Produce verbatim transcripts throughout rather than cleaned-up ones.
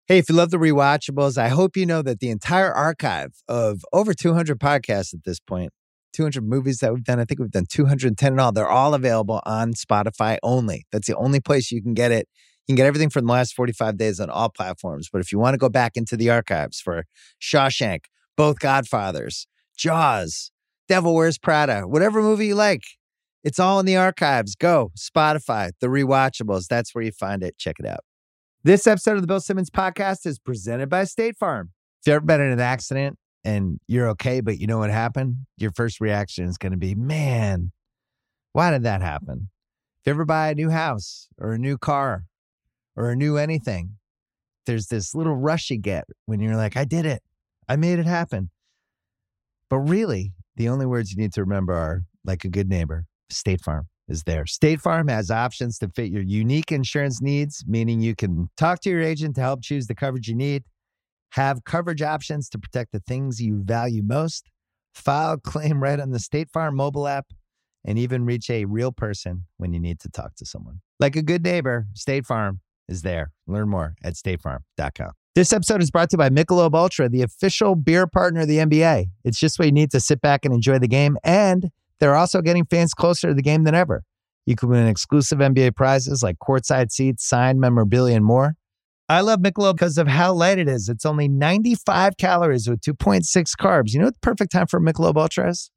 Hey, if you love the rewatchables, I hope you know that the entire archive of over two hundred podcasts at this point, two hundred movies that we've done, I think we've done two hundred ten in all, they're all available on Spotify only. That's the only place you can get it. You can get everything from the last forty-five days on all platforms. But if you want to go back into the archives for Shawshank, both Godfathers, Jaws, Devil Wears Prada, whatever movie you like, it's all in the archives. Go, Spotify, the rewatchables. That's where you find it. Check it out. This episode of the Bill Simmons Podcast is presented by State Farm. If you've ever been in an accident and you're okay, but you know what happened, your first reaction is going to be, man, why did that happen? If you ever buy a new house or a new car or a new anything, there's this little rush you get when you're like, I did it. I made it happen. But really, the only words you need to remember are, like a good neighbor, State Farm is there. State Farm has options to fit your unique insurance needs, meaning you can talk to your agent to help choose the coverage you need, have coverage options to protect the things you value most, file a claim right on the State Farm mobile app, and even reach a real person when you need to talk to someone. Like a good neighbor, State Farm is there. Learn more at state farm dot com. This episode is brought to you by Michelob Ultra, the official beer partner of the N B A. It's just what you need to sit back and enjoy the game, and they're also getting fans closer to the game than ever. You can win exclusive N B A prizes like courtside seats, signed memorabilia, and more. I love Michelob because of how light it is. It's only ninety-five calories with two point six carbs. You know what the perfect time for Michelob Ultra is?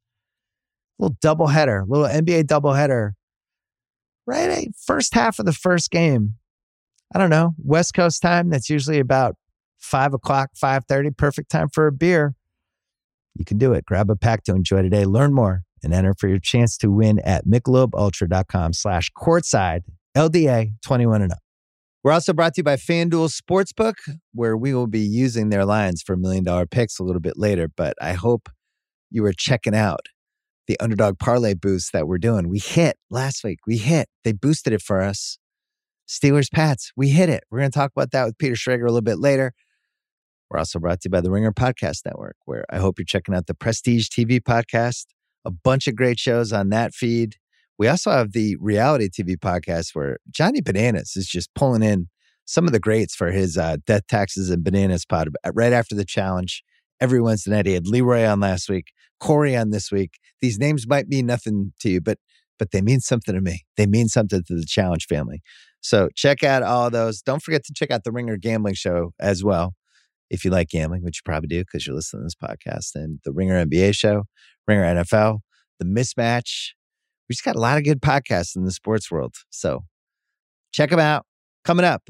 A little doubleheader, little N B A doubleheader. Right at first half of the first game. I don't know, West Coast time. That's usually about five o'clock, five thirty. Perfect time for a beer. You can do it. Grab a pack to enjoy today. Learn more and enter for your chance to win at michelobultra.com slash courtside, L D A twenty-one and up. We're also brought to you by FanDuel Sportsbook, where we will be using their lines for million dollar picks a little bit later. But I hope you were checking out the underdog parlay boost that we're doing. We hit last week. We hit. They boosted it for us. Steelers Pats. We hit it. We're going to talk about that with Peter Schrager a little bit later. We're also brought to you by the Ringer Podcast Network, where I hope you're checking out the Prestige T V podcast. A bunch of great shows on that feed. We also have the reality T V podcast where Johnny Bananas is just pulling in some of the greats for his uh, Death, Taxes, and Bananas pod right after the challenge. Every Wednesday night, he had Leroy on last week, Corey on this week. These names might mean nothing to you, but but they mean something to me. They mean something to the Challenge family. So check out all of those. Don't forget to check out the Ringer Gambling Show as well, if you like gambling, which you probably do because you're listening to this podcast, and the Ringer N B A Show, Ringer N F L, The Mismatch. We just got a lot of good podcasts in the sports world. So check them out. Coming up,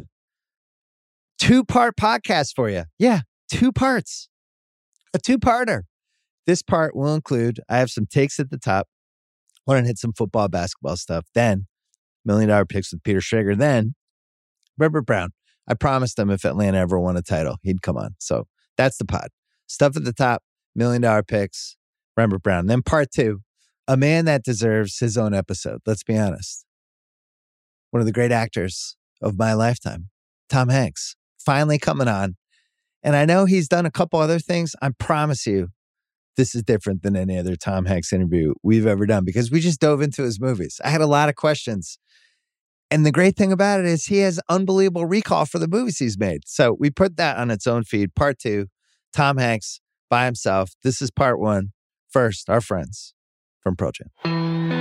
two-part podcast for you. Yeah, two parts. A two-parter. This part will include, I have some takes at the top. I want to hit some football, basketball stuff. Then, Million Dollar Picks with Peter Schrager. Then, Rembert Brown. I promised him if Atlanta ever won a title, he'd come on. So that's the pod. Stuff at the top, Million Dollar Picks, Rembert Brown. Then part two, a man that deserves his own episode. Let's be honest. One of the great actors of my lifetime, Tom Hanks, finally coming on. And I know he's done a couple other things. I promise you, this is different than any other Tom Hanks interview we've ever done because we just dove into his movies. I had a lot of questions. And the great thing about it is he has unbelievable recall for the movies he's made. So we put that on its own feed. Part two, Tom Hanks by himself. This is part one. First, our friends from Pearl Jam.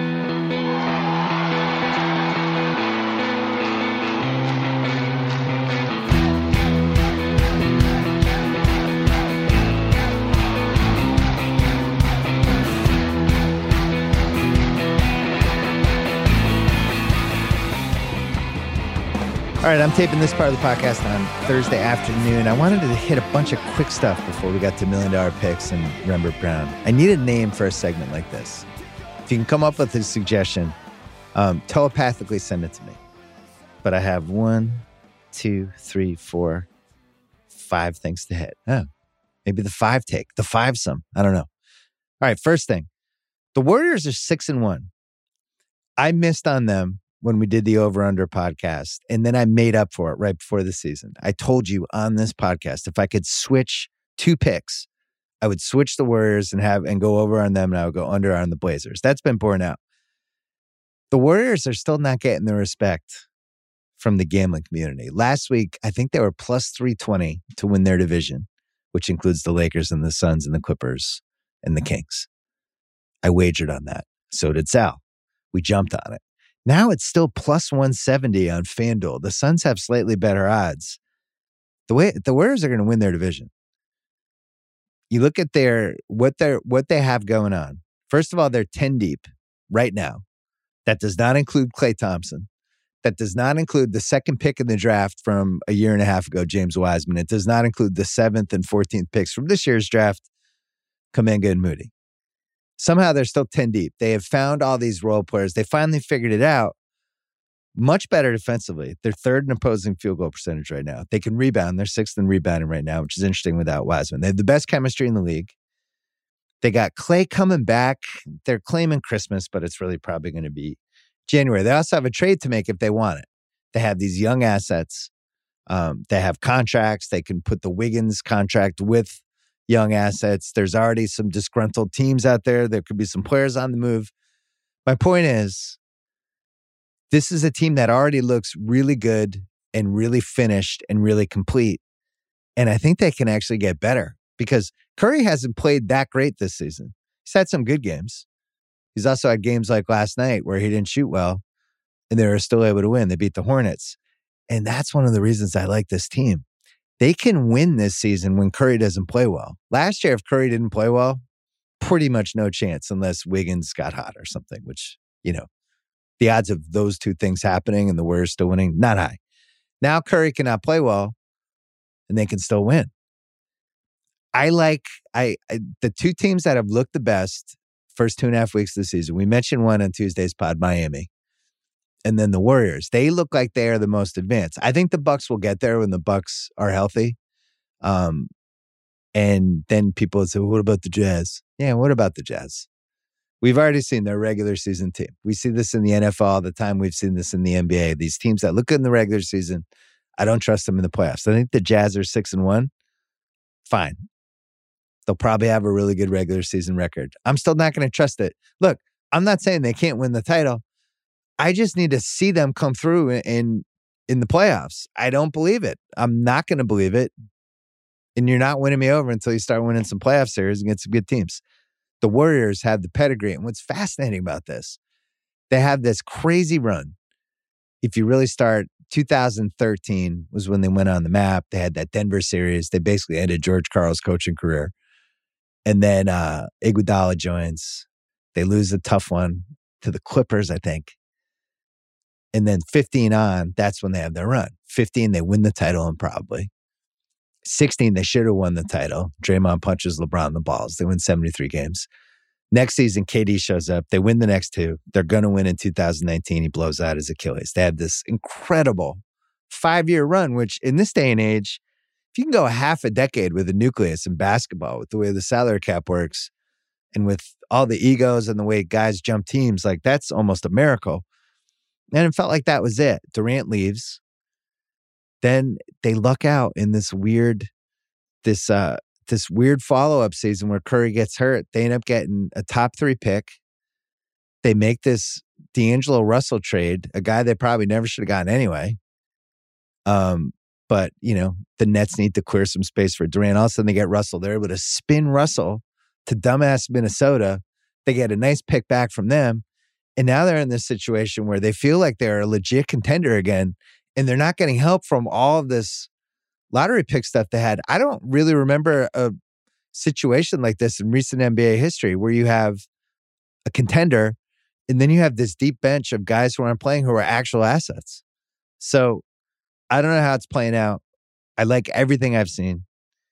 All right, I'm taping this part of the podcast on Thursday afternoon. I wanted to hit a bunch of quick stuff before we got to Million Dollar Picks and Rembert Brown. I need a name for a segment like this. If you can come up with a suggestion, um, telepathically send it to me. But I have one, two, three, four, five things to hit. Oh, maybe the five take, the five-some. I don't know. All right, first thing. The Warriors are six and one. I missed on them when we did the Over Under podcast, and then I made up for it right before the season. I told you on this podcast, if I could switch two picks, I would switch the Warriors and have and go over on them, and I would go under on the Blazers. That's been borne out. The Warriors are still not getting the respect from the gambling community. Last week, I think they were plus three twenty to win their division, which includes the Lakers and the Suns and the Clippers and the Kings. I wagered on that. So did Sal. We jumped on it. Now it's still plus one seventy on FanDuel. The Suns have slightly better odds. The way the Warriors are going to win their division. You look at their what they what they have going on. First of all, they're ten deep right now. That does not include Klay Thompson. That does not include the second pick in the draft from a year and a half ago, James Wiseman. It does not include the seventh and fourteenth picks from this year's draft, Kuminga and Moody. Somehow they're still ten deep. They have found all these role players. They finally figured it out. Much better defensively. They're third in opposing field goal percentage right now. They can rebound. They're sixth in rebounding right now, which is interesting without Wiseman. They have the best chemistry in the league. They got Klay coming back. They're claiming Christmas, but it's really probably going to be January. They also have a trade to make if they want it. They have these young assets. Um, they have contracts. They can put the Wiggins contract with young assets. There's already some disgruntled teams out there. There could be some players on the move. My point is, this is a team that already looks really good and really finished and really complete. And I think they can actually get better because Curry hasn't played that great this season. He's had some good games. He's also had games like last night where he didn't shoot well and they were still able to win. They beat the Hornets. And that's one of the reasons I like this team. They can win this season when Curry doesn't play well. Last year, if Curry didn't play well, pretty much no chance unless Wiggins got hot or something, which, you know, the odds of those two things happening and the Warriors still winning, not high. Now Curry cannot play well, and they can still win. I like I, I the two teams that have looked the best first two and a half weeks of the season. We mentioned one on Tuesday's pod, Miami, and then the Warriors. They look like they are the most advanced. I think the Bucks will get there when the Bucks are healthy. Um, and then people would say, well, "What about the Jazz?" Yeah, what about the Jazz? We've already seen their regular season team. We see this in the N F L all the time. We've seen this in the N B A. These teams that look good in the regular season, I don't trust them in the playoffs. I think the Jazz are six and one. Fine. They'll probably have a really good regular season record. I'm still not going to trust it. Look, I'm not saying they can't win the title. I just need to see them come through in in, in the playoffs. I don't believe it. I'm not going to believe it. And you're not winning me over until you start winning some playoff series against some good teams. The Warriors have the pedigree. And what's fascinating about this, they have this crazy run. If you really start, two thousand thirteen was when they went on the map. They had that Denver series. They basically ended George Karl's coaching career. And then uh, Iguodala joins. They lose a tough one to the Clippers, I think. And then fifteen on, that's when they have their run. fifteen, they win the title and probably. sixteen, they should have won the title. Draymond punches LeBron in the balls. They win seventy-three games. Next season, K D shows up. They win the next two. They're going to win in two thousand nineteen. He blows out his Achilles. They have this incredible five-year run, which in this day and age, if you can go half a decade with a nucleus in basketball, with the way the salary cap works and with all the egos and the way guys jump teams, like that's almost a miracle. And it felt like that was it. Durant leaves. Then they luck out in this weird, this uh, this weird follow-up season where Curry gets hurt. They end up getting a top three pick. They make this D'Angelo Russell trade, a guy they probably never should have gotten anyway. Um, but, you know, the Nets need to clear some space for Durant. All of a sudden they get Russell. They're able to spin Russell to dumbass Minnesota. They get a nice pick back from them. And now they're in this situation where they feel like they're a legit contender again. And they're not getting help from all of this lottery pick stuff they had. I don't really remember a situation like this in recent N B A history where you have a contender and then you have this deep bench of guys who aren't playing who are actual assets. So I don't know how it's playing out. I like everything I've seen.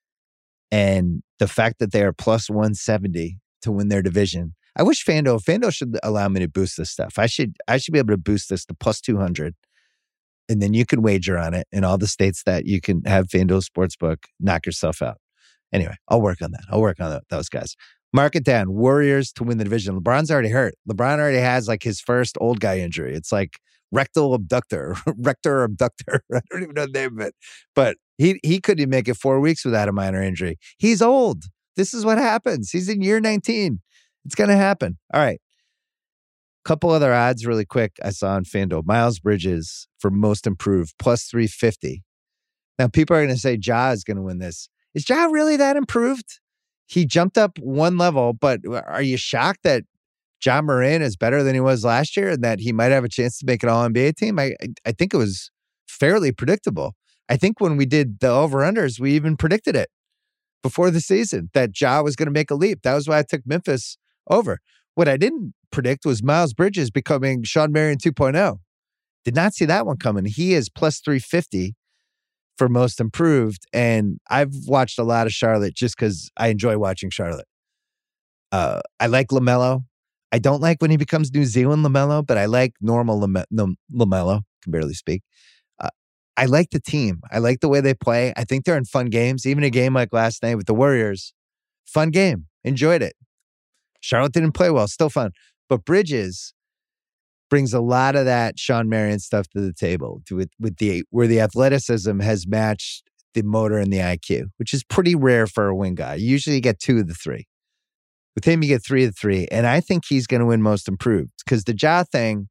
And the fact that they are plus one seventy to win their division. I wish FanDuel, FanDuel should allow me to boost this stuff. I should, I should be able to boost this to plus two hundred. And then you can wager on it in all the states that you can have FanDuel Sportsbook. Knock yourself out. Anyway, I'll work on that. I'll work on those guys. Mark it down. Warriors to win the division. LeBron's already hurt. LeBron already has like his first old guy injury. It's like rectal abductor, rector abductor. I don't even know the name of it. But he, he couldn't make it four weeks without a minor injury. He's old. This is what happens. He's in year nineteen. It's going to happen. All right. couple other odds really quick I saw on FanDuel. Miles Bridges for most improved, plus three fifty. Now, people are going to say Ja is going to win this. Is Ja really that improved? He jumped up one level, but are you shocked that Ja Morant is better than he was last year and that he might have a chance to make an All N B A team? I I think it was fairly predictable. I think when we did the over-unders, we even predicted it before the season that Ja was going to make a leap. That was why I took Memphis over. What I didn't predict was Miles Bridges becoming Shawn Marion two point oh. Did not see that one coming. He is plus three fifty for most improved. And I've watched a lot of Charlotte just because I enjoy watching Charlotte. Uh, I like LaMelo. I don't like when he becomes New Zealand LaMelo, but I like normal Lame- no, LaMelo. Can barely speak. Uh, I like the team. I like the way they play. I think they're in fun games. Even a game like last night with the Warriors. Fun game. Enjoyed it. Charlotte didn't play well. Still fun. But Bridges brings a lot of that Shawn Marion stuff to the table to, with, with the where the athleticism has matched the motor and the I Q, which is pretty rare for a wing guy. You usually get two of the three. With him, you get three of the three. And I think he's going to win most improved because the Ja thing,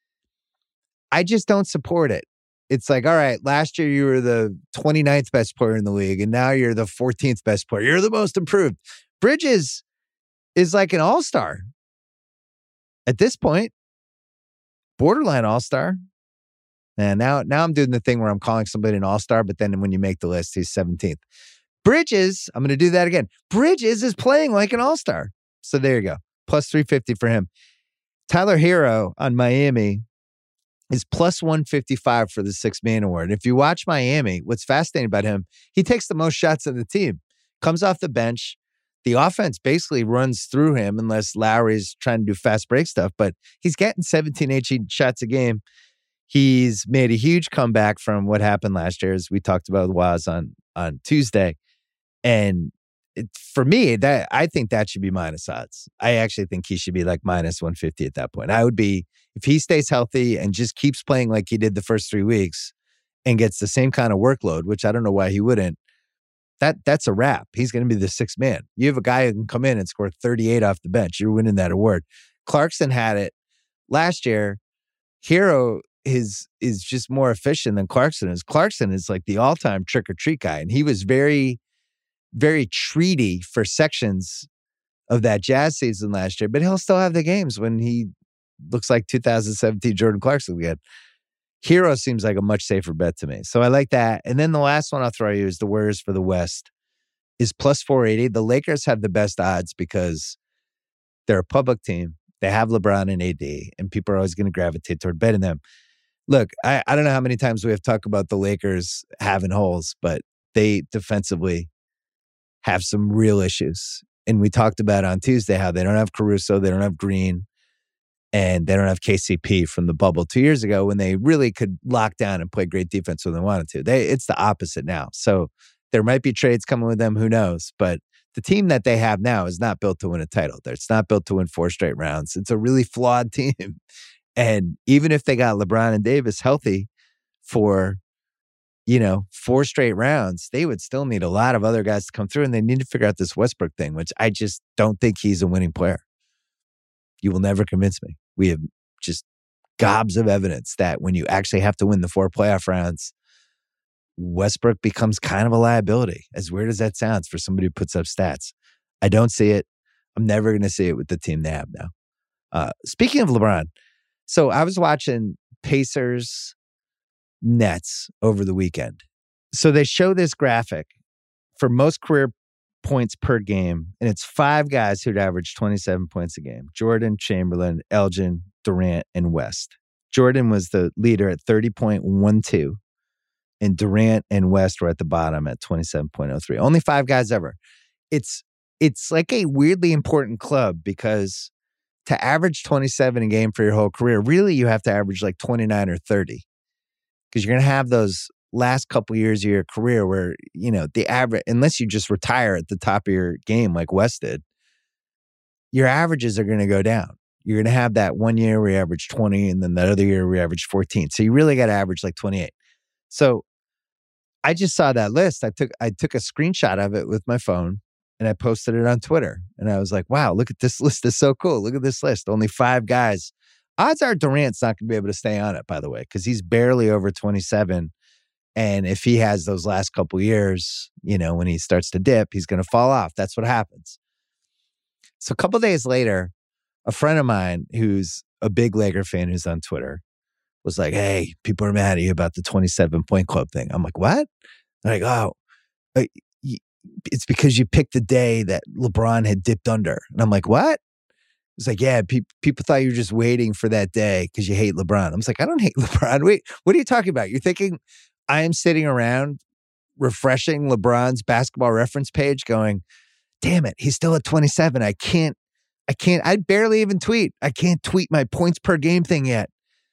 I just don't support it. It's like, all right, last year you were the twenty-ninth best player in the league, and now you're the fourteenth best player. You're the most improved. Bridges is like an all-star at this point. Borderline all-star. And now, now I'm doing the thing where I'm calling somebody an all-star, but then when you make the list, he's seventeenth. Bridges, I'm going to do that again. Bridges is playing like an all-star. So there you go. Plus three fifty for him. Tyler Hero on Miami is plus one fifty-five for the sixth man award. And if you watch Miami, what's fascinating about him, he takes the most shots of the team. Comes off the bench. The offense basically runs through him unless Lowry's trying to do fast break stuff, but he's getting seventeen, eighteen shots a game. He's made a huge comeback from what happened last year, as we talked about with Waz on, on Tuesday. And it, for me, that I think that should be minus odds. I actually think he should be like minus one fifty at that point. I would be, if he stays healthy and just keeps playing like he did the first three weeks and gets the same kind of workload, which I don't know why he wouldn't, That that's a wrap. He's going to be the sixth man. You have a guy who can come in and score thirty-eight off the bench. You're winning that award. Clarkson had it last year. Hero is is just more efficient than Clarkson is. Clarkson is like the all-time trick-or-treat guy, and he was very, very treaty for sections of that Jazz season last year, but he'll still have the games when he looks like two thousand seventeen Jordan Clarkson again. Hero seems like a much safer bet to me. So I like that. And then the last one I'll throw you is the Warriors for the West is plus four eighty. The Lakers have the best odds because they're a public team. They have LeBron and A D, and people are always going to gravitate toward betting them. Look, I, I don't know how many times we have talked about the Lakers having holes, but they defensively have some real issues. And we talked about on Tuesday how they don't have Caruso, they don't have Green, and they don't have K C P from the bubble two years ago when they really could lock down and play great defense when they wanted to. They, it's the opposite now. So there might be trades coming with them. Who knows? But the team that they have now is not built to win a title. It's not built to win four straight rounds. It's a really flawed team. And even if they got LeBron and Davis healthy for, you know, four straight rounds, they would still need a lot of other guys to come through. And they need to figure out this Westbrook thing, which I just don't think he's a winning player. You will never convince me. We have just gobs of evidence that when you actually have to win the four playoff rounds, Westbrook becomes kind of a liability. As weird as that sounds for somebody who puts up stats. I don't see it. I'm never going to see it with the team they have now. Uh, speaking of LeBron, so I was watching Pacers Nets over the weekend. So they show this graphic for most career points per game, and it's five guys who'd average twenty-seven points a game. Jordan, Chamberlain, Elgin, Durant, and West. Jordan was the leader at thirty point one two, and Durant and West were at the bottom at twenty-seven point oh three. Only five guys ever. It's it's like a weirdly important club because to average twenty-seven a game for your whole career, really you have to average like twenty-nine or thirty because you're going to have those last couple years of your career where, you know, the average, unless you just retire at the top of your game like West did, your averages are going to go down. You're going to have that one year where you average twenty and then that other year where you average fourteen. So you really got to average like twenty-eight. So I just saw that list. I took I took a screenshot of it with my phone and I posted it on Twitter. And I was like, wow, look at this list. It's so cool. Look at this list. Only five guys. Odds are Durant's not going to be able to stay on it, by the way, because he's barely over twenty-seven. And if he has those last couple years, you know, when he starts to dip, he's going to fall off. That's what happens. So a couple days later, a friend of mine who's a big Laker fan who's on Twitter was like, hey, people are mad at you about the twenty-seven point club thing. I'm like, what? They're like, oh, it's because you picked the day that LeBron had dipped under. And I'm like, what? It's like, yeah, pe- people thought you were just waiting for that day because you hate LeBron. I was like, I don't hate LeBron. Wait, what are you talking about? You're thinking I am sitting around refreshing LeBron's basketball reference page going, damn it, he's still at twenty-seven. I can't, I can't, I barely even tweet. I can't tweet my points per game thing yet.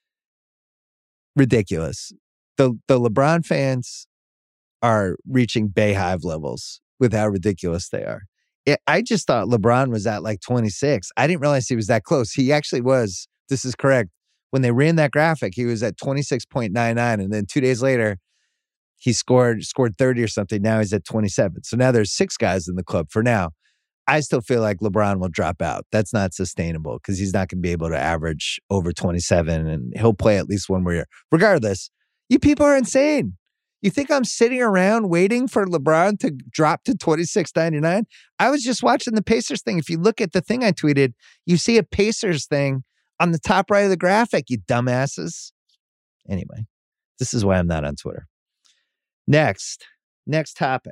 Ridiculous. The the LeBron fans are reaching Bayhive levels with how ridiculous they are. It, I just thought LeBron was at like twenty-six. I didn't realize he was that close. He actually was. This is correct. When they ran that graphic, he was at twenty-six point nine nine. And then two days later, he scored scored thirty or something. Now he's at twenty-seven. So now there's six guys in the club for now. I still feel like LeBron will drop out. That's not sustainable because he's not going to be able to average over twenty-seven, and he'll play at least one more year. Regardless, you people are insane. You think I'm sitting around waiting for LeBron to drop to twenty-six ninety-nine? I was just watching the Pacers thing. If you look at the thing I tweeted, you see a Pacers thing on the top right of the graphic, you dumbasses. Anyway, this is why I'm not on Twitter. Next, next topic.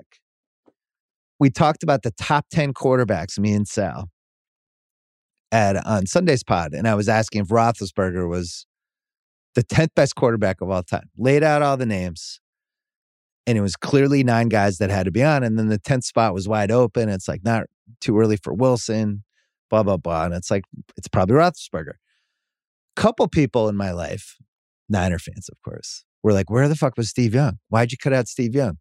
We talked about the top ten quarterbacks, me and Sal, at on Sunday's pod, and I was asking if Roethlisberger was the tenth best quarterback of all time. Laid out all the names. And it was clearly nine guys that had to be on. And then the tenth spot was wide open. It's like not too early for Wilson, blah, blah, blah. And it's like, it's probably Roethlisberger. Couple people in my life, Niner fans, of course, were like, where the fuck was Steve Young? Why'd you cut out Steve Young?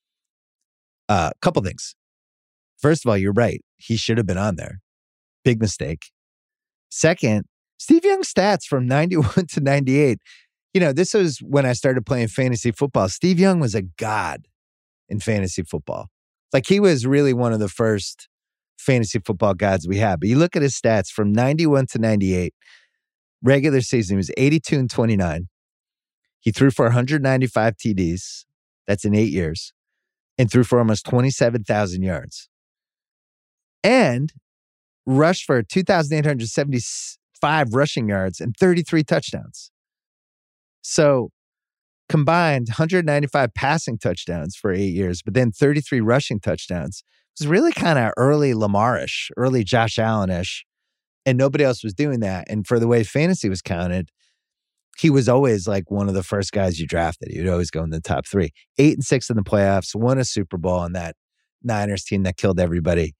A uh, couple things. First of all, you're right. He should have been on there. Big mistake. Second, Steve Young's stats from ninety-one to ninety-eight. You know, this was when I started playing fantasy football. Steve Young was a god in fantasy football. Like, he was really one of the first fantasy football gods we had. But you look at his stats from ninety-one to ninety-eight, regular season, he was eighty-two and twenty-nine. He threw for one hundred ninety-five T Ds. That's in eight years. And threw for almost twenty-seven thousand yards. And rushed for two thousand eight hundred seventy-five rushing yards and thirty-three touchdowns. So combined one hundred ninety-five passing touchdowns for eight years, but then thirty-three rushing touchdowns. It was really kind of early Lamar-ish, early Josh Allen-ish, and nobody else was doing that. And for the way fantasy was counted, he was always like one of the first guys you drafted. He would always go in the top three. Eight and six in the playoffs, won a Super Bowl on that Niners team that killed everybody.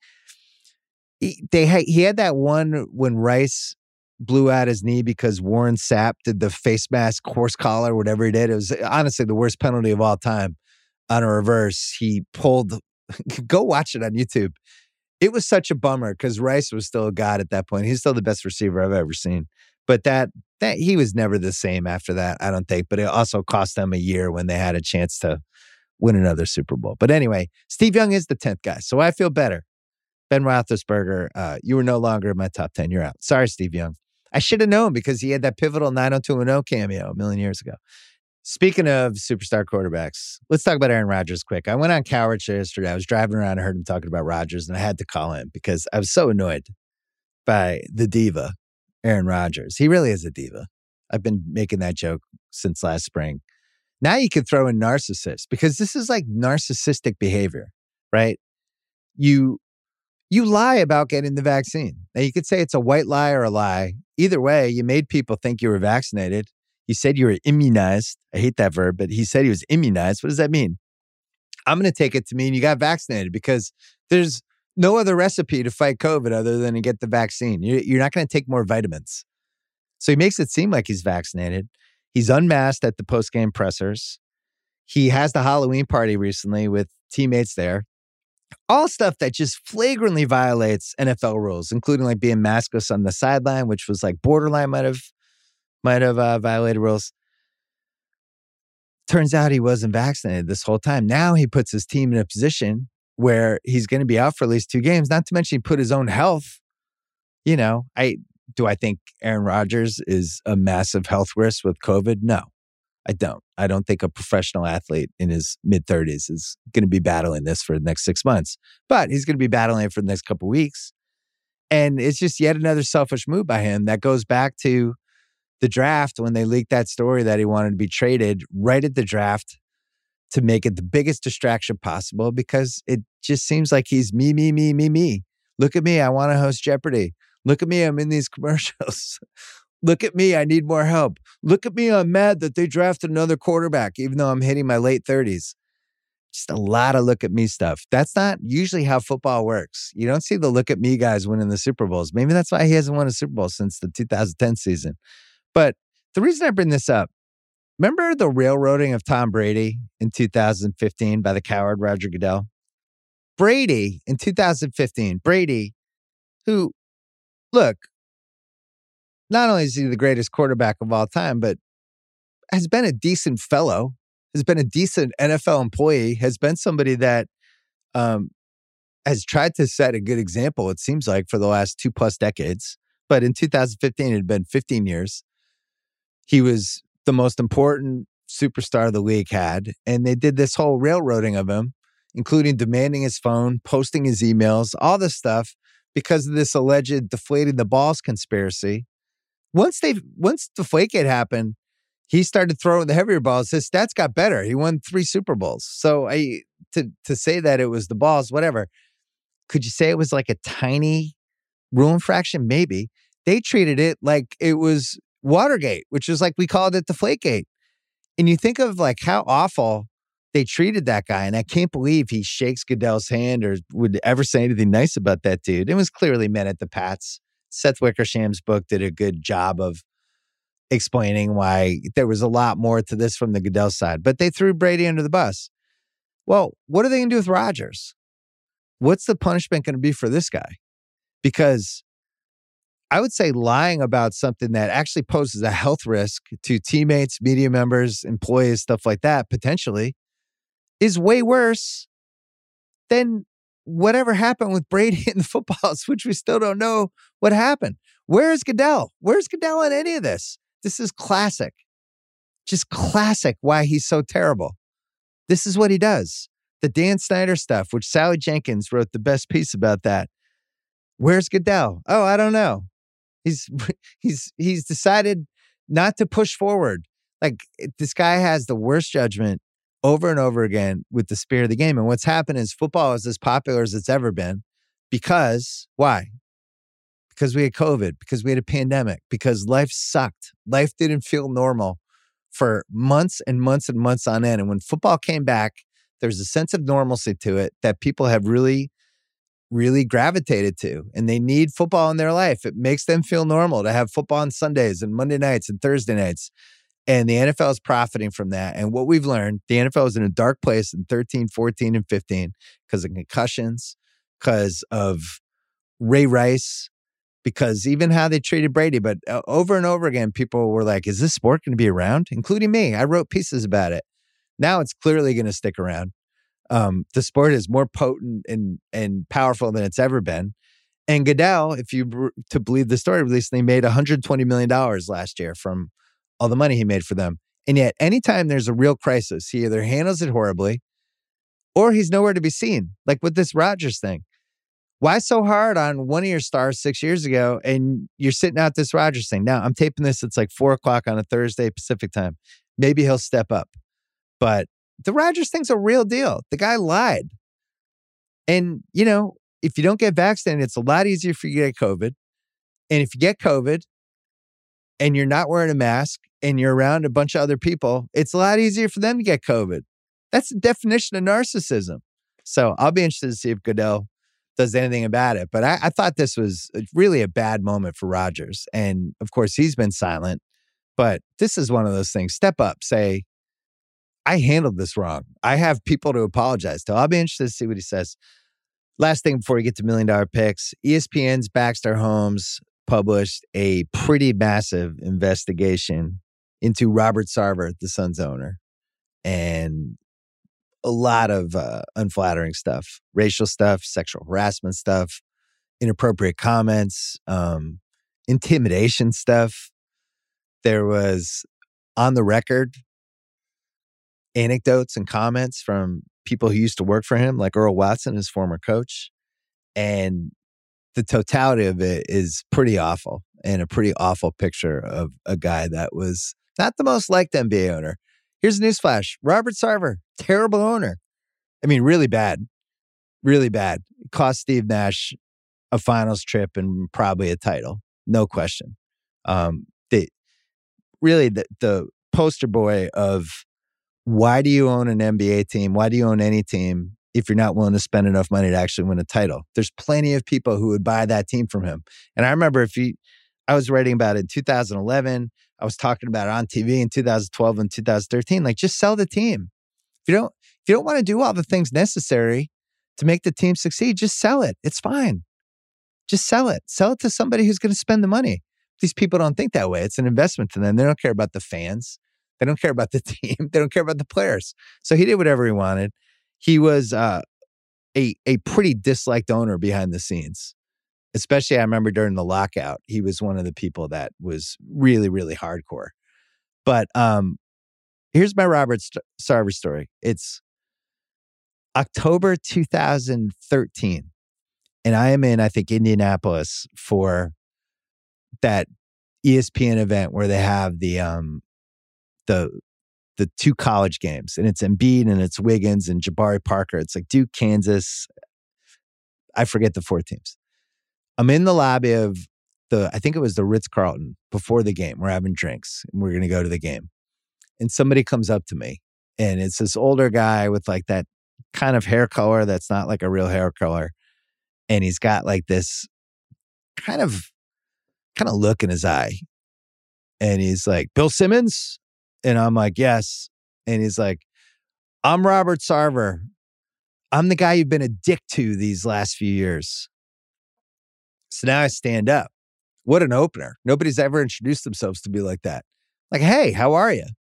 He, they had, he had that one when Rice blew out his knee because Warren Sapp did the face mask, horse collar, whatever he did. It was honestly the worst penalty of all time on a reverse. He pulled, go watch it on YouTube. It was such a bummer because Rice was still a god at that point. He's still the best receiver I've ever seen. But that, that he was never the same after that, I don't think. But it also cost them a year when they had a chance to win another Super Bowl. But anyway, Steve Young is the tenth guy. So I feel better. Ben Roethlisberger, uh, you were no longer in my top ten. You're out. Sorry, Steve Young. I should have known because he had that pivotal nine oh two and oh cameo a million years ago. Speaking of superstar quarterbacks, let's talk about Aaron Rodgers quick. I went on Coward yesterday. I was driving around and heard him talking about Rodgers, and I had to call him because I was so annoyed by the diva, Aaron Rodgers. He really is a diva. I've been making that joke since last spring. Now you could throw in narcissist because this is like narcissistic behavior, right? You you lie about getting the vaccine. Now you could say it's a white lie or a lie. Either way, you made people think you were vaccinated. You said you were immunized. I hate that verb, but he said he was immunized. What does that mean? I'm going to take it to mean you got vaccinated because there's no other recipe to fight COVID other than to get the vaccine. You're not going to take more vitamins. So he makes it seem like he's vaccinated. He's unmasked at the post-game pressers. He has the Halloween party recently with teammates there. All stuff that just flagrantly violates N F L rules, including like being maskless on the sideline, which was like borderline might have might have uh, violated rules. Turns out he wasn't vaccinated this whole time. Now he puts his team in a position where he's going to be out for at least two games. Not to mention he put his own health. You know, I do I think Aaron Rodgers is a massive health risk with COVID? No, I don't. I don't think a professional athlete in his mid-thirties is going to be battling this for the next six months. But he's going to be battling it for the next couple of weeks. And it's just yet another selfish move by him that goes back to the draft when they leaked that story that he wanted to be traded right at the draft to make it the biggest distraction possible, because it just seems like he's me, me, me, me, me. Look at me. I want to host Jeopardy. Look at me. I'm in these commercials. Look at me. I need more help. Look at me. I'm mad that they drafted another quarterback, even though I'm hitting my late thirties. Just a lot of look at me stuff. That's not usually how football works. You don't see the look at me guys winning the Super Bowls. Maybe that's why he hasn't won a Super Bowl since the two thousand ten season. But the reason I bring this up, remember the railroading of Tom Brady in two thousand fifteen by the coward Roger Goodell? Brady in two thousand fifteen, Brady, who, look, not only is he the greatest quarterback of all time, but has been a decent fellow, has been a decent N F L employee, has been somebody that um, has tried to set a good example, it seems like, for the last two plus decades. But in two thousand fifteen, it had been fifteen years. He was the most important superstar the league had. And they did this whole railroading of him, including demanding his phone, posting his emails, all this stuff, because of this alleged deflating the balls conspiracy. Once they, once Deflategate happened, he started throwing the heavier balls. His stats got better. He won three Super Bowls. So I to to say that it was the balls, whatever. Could you say it was like a tiny rule infraction? Maybe. They treated it like it was Watergate, which is like we called it Deflategate. And you think of like how awful they treated that guy. And I can't believe he shakes Goodell's hand or would ever say anything nice about that dude. It was clearly meant at the Pats. Seth Wickersham's book did a good job of explaining why there was a lot more to this from the Goodell side. But they threw Brady under the bus. Well, what are they going to do with Rodgers? What's the punishment going to be for this guy? Because I would say lying about something that actually poses a health risk to teammates, media members, employees, stuff like that, potentially, is way worse than whatever happened with Brady in the footballs, which we still don't know what happened. Where's Goodell? Where's Goodell in any of this? This is classic. Just classic why he's so terrible. This is what he does. The Dan Snyder stuff, which Sally Jenkins wrote the best piece about that. Where's Goodell? Oh, I don't know. He's he's he's decided not to push forward. Like, this guy has the worst judgment over and over again with the spirit of the game. And what's happened is football is as popular as it's ever been because, why? Because we had COVID, because we had a pandemic, because life sucked. Life didn't feel normal for months and months and months on end. And when football came back, there's a sense of normalcy to it that people have really, really gravitated to. And they need football in their life. It makes them feel normal to have football on Sundays and Monday nights and Thursday nights. And the N F L is profiting from that. And what we've learned, the N F L is in a dark place in thirteen, fourteen, and fifteen because of concussions, because of Ray Rice, because even how they treated Brady. But uh, over and over again, people were like, is this sport going to be around? Including me. I wrote pieces about it. Now it's clearly going to stick around. Um, the sport is more potent and, and powerful than it's ever been. And Goodell, if you to believe the story recently, made one hundred twenty million dollars last year from all the money he made for them. And yet, anytime there's a real crisis, he either handles it horribly or he's nowhere to be seen. Like with this Rodgers thing. Why so hard on one of your stars six years ago and you're sitting out this Rodgers thing? Now, I'm taping this. It's like four o'clock on a Thursday Pacific time. Maybe he'll step up. But the Rodgers thing's a real deal. The guy lied. And, you know, if you don't get vaccinated, it's a lot easier for you to get COVID. And if you get COVID and you're not wearing a mask and you're around a bunch of other people, it's a lot easier for them to get COVID. That's the definition of narcissism. So I'll be interested to see if Goodell does anything about it. But I, I thought this was really a bad moment for Rodgers. And of course, he's been silent. But this is one of those things. Step up, say, I handled this wrong. I have people to apologize to. I'll be interested to see what he says. Last thing before we get to million dollar picks, E S P N's Baxter Holmes published a pretty massive investigation into Robert Sarver, the Suns owner, and a lot of uh, unflattering stuff, racial stuff, sexual harassment stuff, inappropriate comments, um, intimidation stuff. There was on the record anecdotes and comments from people who used to work for him, like Earl Watson, his former coach. And the totality of it is pretty awful and a pretty awful picture of a guy that was not the most liked N B A owner. Here's a newsflash. Robert Sarver, terrible owner. I mean, really bad. Really bad. It cost Steve Nash a finals trip and probably a title. No question. Um, they, really, the, the poster boy of why do you own an N B A team? Why do you own any team if you're not willing to spend enough money to actually win a title? There's plenty of people who would buy that team from him. And I remember if you, I was writing about it in two thousand eleven. I was talking about it on T V in two thousand twelve and two thousand thirteen. Like, just sell the team. If you don't, if you don't want to do all the things necessary to make the team succeed, just sell it. It's fine. Just sell it. Sell it to somebody who's going to spend the money. These people don't think that way. It's an investment to them. They don't care about the fans. They don't care about the team. They don't care about the players. So he did whatever he wanted. He was uh, a a pretty disliked owner behind the scenes. Especially, I remember during the lockout, he was one of the people that was really, really hardcore. But um, here's my Robert St- Sarver story. It's October two thousand thirteen. And I am in, I think, Indianapolis for that E S P N event where they have the um, the the two college games. And it's Embiid and it's Wiggins and Jabari Parker. It's like Duke, Kansas. I forget the four teams. I'm in the lobby of the, I think it was the Ritz-Carlton before the game. We're having drinks and we're going to go to the game. And somebody comes up to me and it's this older guy with like that kind of hair color that's not like a real hair color. And he's got like this kind of, kind of look in his eye. And he's like, Bill Simmons? And I'm like, yes. And he's like, I'm Robert Sarver. I'm the guy you've been a dick to these last few years. So now I stand up. What an opener. Nobody's ever introduced themselves to be like that. Like, hey, how are you?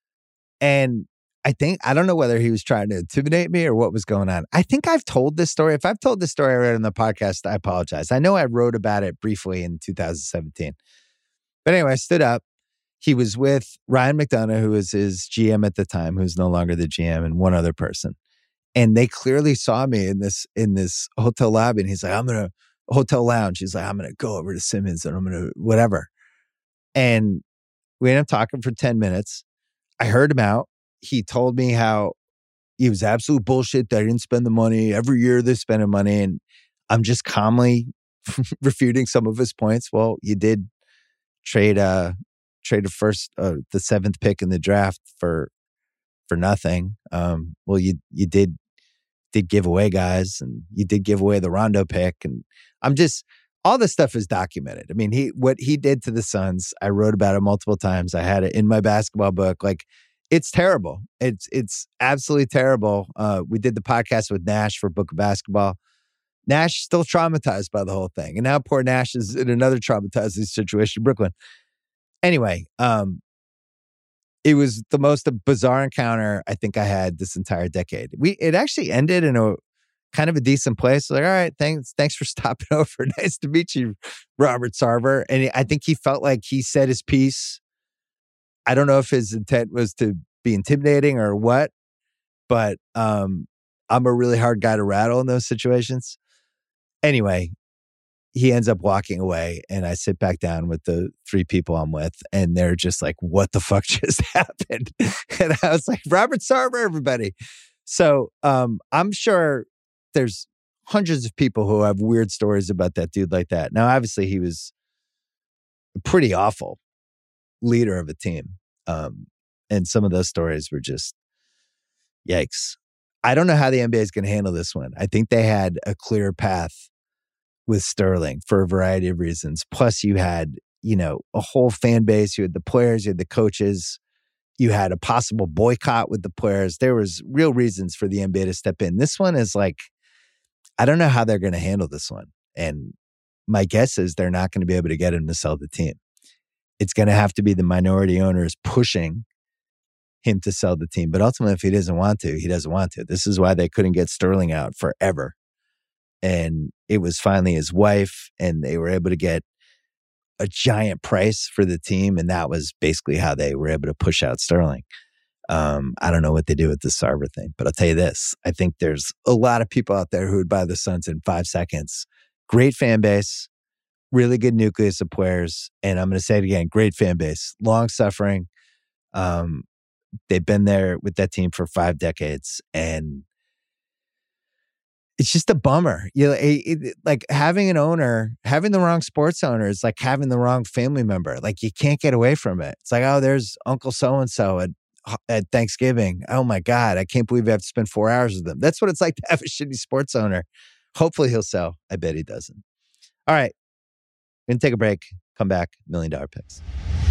And I think, I don't know whether he was trying to intimidate me or what was going on. I think I've told this story. If I've told this story already on the podcast, I apologize. I know I wrote about it briefly in two thousand seventeen. But anyway, I stood up. He was with Ryan McDonough, who was his G M at the time, who's no longer the G M, and one other person. And they clearly saw me in this in this hotel lobby. And he's like, I'm going to, hotel lounge. He's like, I'm going to go over to Simmons and I'm going to whatever. And we ended up talking for ten minutes. I heard him out. He told me how he was absolute bullshit. They didn't spend the money. Every year they're spending money. And I'm just calmly refuting some of his points. Well, you did trade uh trade a first uh, the seventh pick in the draft for for nothing. Um, well, you you did did give away guys, and you did give away the Rondo pick. And I'm just, all this stuff is documented. I mean, he what he did to the Suns, I wrote about it multiple times. I had it in my basketball book. Like, it's terrible. It's it's absolutely terrible. Uh, we did the podcast with Nash for Book of Basketball. Nash still traumatized by the whole thing. And now poor Nash is in another traumatizing situation in Brooklyn. Anyway, um, it was the most bizarre encounter I think I had this entire decade. We It actually ended in a kind of a decent place. Like, all right, thanks, thanks for stopping over. Nice to meet you, Robert Sarver. And I think he felt like he said his piece. I don't know if his intent was to be intimidating or what, but um, I'm a really hard guy to rattle in those situations. Anyway, he ends up walking away, and I sit back down with the three people I'm with, and they're just like, what the fuck just happened? And I was like, Robert Sarver, everybody. So um, I'm sure there's hundreds of people who have weird stories about that dude like that. Now, obviously, he was a pretty awful leader of a team. Um, and some of those stories were just, yikes. I don't know how the N B A is going to handle this one. I think they had a clear path with Sterling for a variety of reasons. Plus, you had, you know, a whole fan base. You had the players, you had the coaches. You had a possible boycott with the players. There was real reasons for the N B A to step in. This one is like, I don't know how they're going to handle this one. And my guess is they're not going to be able to get him to sell the team. It's going to have to be the minority owners pushing him to sell the team. But ultimately, if he doesn't want to, he doesn't want to. This is why they couldn't get Sterling out forever. And it was finally his wife, and they were able to get a giant price for the team, and that was basically how they were able to push out Sterling. Um, I don't know what they do with the Sarver thing, but I'll tell you this. I think there's a lot of people out there who would buy the Suns in five seconds. Great fan base, really good nucleus of players, and I'm going to say it again, great fan base, long-suffering. Um, they've been there with that team for five decades, and it's just a bummer. You know, it, it, like having an owner, having the wrong sports owner is like having the wrong family member. Like you can't get away from it. It's like, oh, there's Uncle so-and-so at, at Thanksgiving. Oh my God, I can't believe I have to spend four hours with them. That's what it's like to have a shitty sports owner. Hopefully he'll sell. I bet he doesn't. All right. We're going to take a break. Come back. Million dollar picks.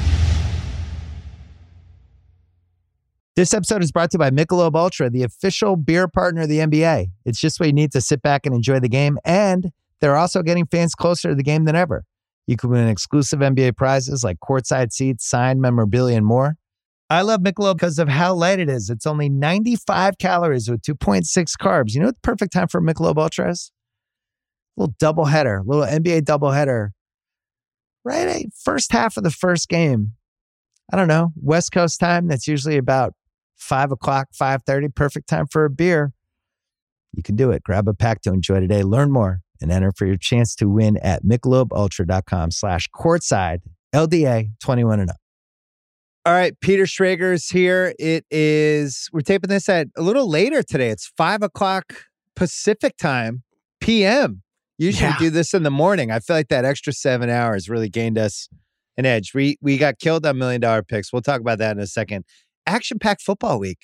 This episode is brought to you by Michelob Ultra, the official beer partner of the N B A. It's just what you need to sit back and enjoy the game, and they're also getting fans closer to the game than ever. You can win exclusive N B A prizes like courtside seats, signed memorabilia, and more. I love Michelob because of how light it is. It's only ninety-five calories with two point six carbs. You know what the perfect time for Michelob Ultra is? A little doubleheader, little N B A doubleheader. Right, eh? First half of the first game. I don't know, West Coast time. That's usually about five o'clock, five thirty, perfect time for a beer. You can do it. Grab a pack to enjoy today. Learn more and enter for your chance to win at michelobultra.com slash courtside, L D A twenty-one and up. All right, Peter Schrager is here. It is, we're taping this at a little later today. It's five o'clock Pacific time, P M. Usually yeah. we do this in the morning. I feel like that extra seven hours really gained us an edge. We, we got killed on million dollar picks. We'll talk about that in a second. Action-packed football week.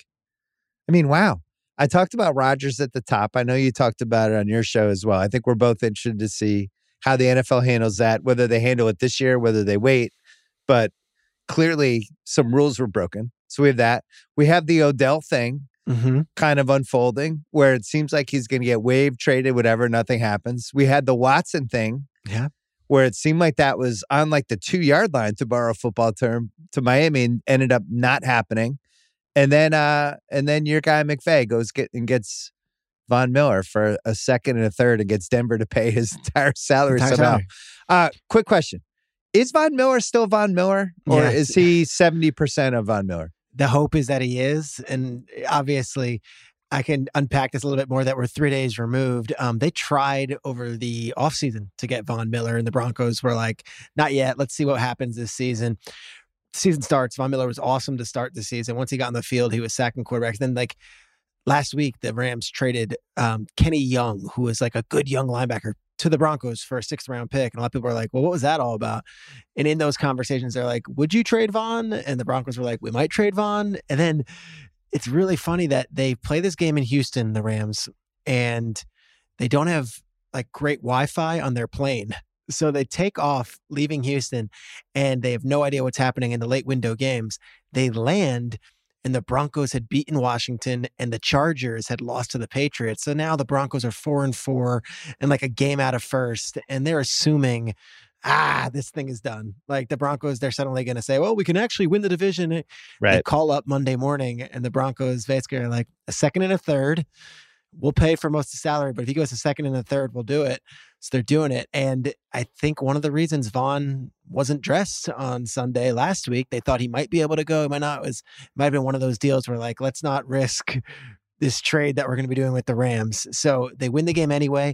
I mean, wow. I talked about Rodgers at the top. I know you talked about it on your show as well. I think we're both interested to see how the N F L handles that, whether they handle it this year, whether they wait. But clearly, some rules were broken. So we have that. We have the Odell thing mm-hmm. kind of unfolding, where it seems like he's going to get waived, traded, whatever. Nothing happens. We had the Watson thing. Yeah. Where it seemed like that was on like the two-yard line, to borrow a football term, to Miami, and ended up not happening. And then uh, and then your guy McVay goes get and gets Von Miller for a second and a third and gets Denver to pay his entire salary entire somehow. Salary. Uh, quick question. Is Von Miller still Von Miller? Or yeah. is he seventy percent of Von Miller? The hope is that he is. And obviously, I can unpack this a little bit more that we're three days removed. Um, they tried over the offseason to get Von Miller, and the Broncos were like, not yet. Let's see what happens this season. Season starts. Von Miller was awesome to start the season. Once he got on the field, he was sacking quarterbacks. Then, like, last week, the Rams traded um, Kenny Young, who was like a good young linebacker, to the Broncos for a sixth round pick. And a lot of people are like, well, what was that all about? And in those conversations, they're like, would you trade Von? And the Broncos were like, we might trade Von. And then it's really funny that they play this game in Houston, the Rams, and they don't have like great Wi-Fi on their plane. So they take off leaving Houston and they have no idea what's happening in the late window games. They land and the Broncos had beaten Washington and the Chargers had lost to the Patriots. So now the Broncos are four and four and like a game out of first. And they're assuming, ah, this thing is done. Like the Broncos, they're suddenly going to say, well, we can actually win the division. Right. They call up Monday morning and the Broncos basically are like a second and a third. We'll pay for most of the salary, but if he goes a second and a third, we'll do it. So they're doing it. And I think one of the reasons Von wasn't dressed on Sunday last week, they thought he might be able to go, he might not, was, might have been one of those deals where like, let's not risk this trade that we're going to be doing with the Rams. So they win the game anyway.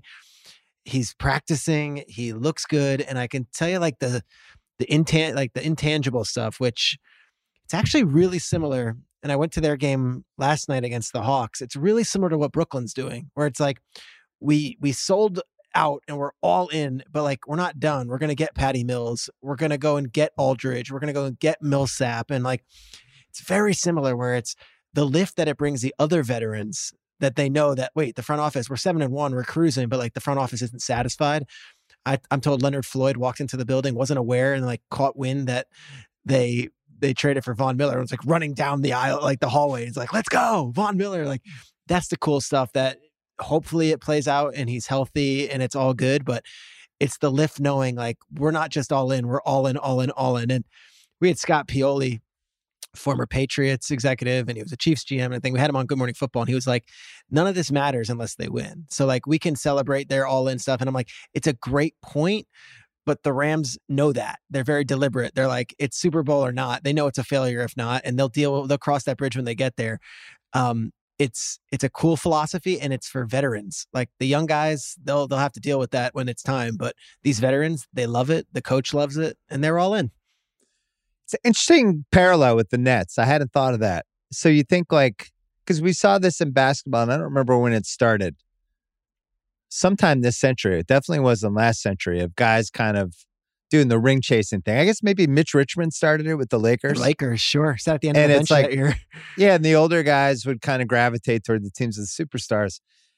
He's practicing. He looks good. And I can tell you like the, the intan- like the intangible stuff, which it's actually really similar. And I went to their game last night against the Hawks. It's really similar to what Brooklyn's doing, where it's like we we sold out and we're all in, but like we're not done. We're going to get Patty Mills. We're going to go and get Aldridge. We're going to go and get Millsap. And like it's very similar where it's the lift that it brings the other veterans that they know that, wait, the front office, we're seven and one, we're cruising, but like the front office isn't satisfied. I, I'm told Leonard Floyd walked into the building, wasn't aware, and like caught wind that they they traded for Von Miller. It was like running down the aisle, like the hallway. It's like, let's go, Von Miller. Like that's the cool stuff that hopefully it plays out and he's healthy and it's all good. But it's the lift knowing like we're not just all in, we're all in, all in, all in. And we had Scott Pioli, former Patriots executive, and he was a Chiefs G M. And I think we had him on Good Morning Football. And he was like, none of this matters unless they win. So like we can celebrate their all in stuff. And I'm like, it's a great point. But the Rams know that. They're very deliberate. They're like, it's Super Bowl or not. They know it's a failure if not, and they'll deal. They'll cross that bridge when they get there. Um, it's it's a cool philosophy, and it's for veterans. Like the young guys, they'll they'll have to deal with that when it's time. But these veterans, they love it. The coach loves it, and they're all in. It's an interesting parallel with the Nets. I hadn't thought of that. So you think like, because we saw this in basketball, and I don't remember when it started. Sometime this century, it definitely wasn't last century, of guys kind of doing the ring chasing thing. I guess maybe Mitch Richmond started it with the Lakers. The Lakers, sure. Sat at the end and of the it's bench like, that year. Yeah, and the older guys would kind of gravitate toward the teams of the superstars.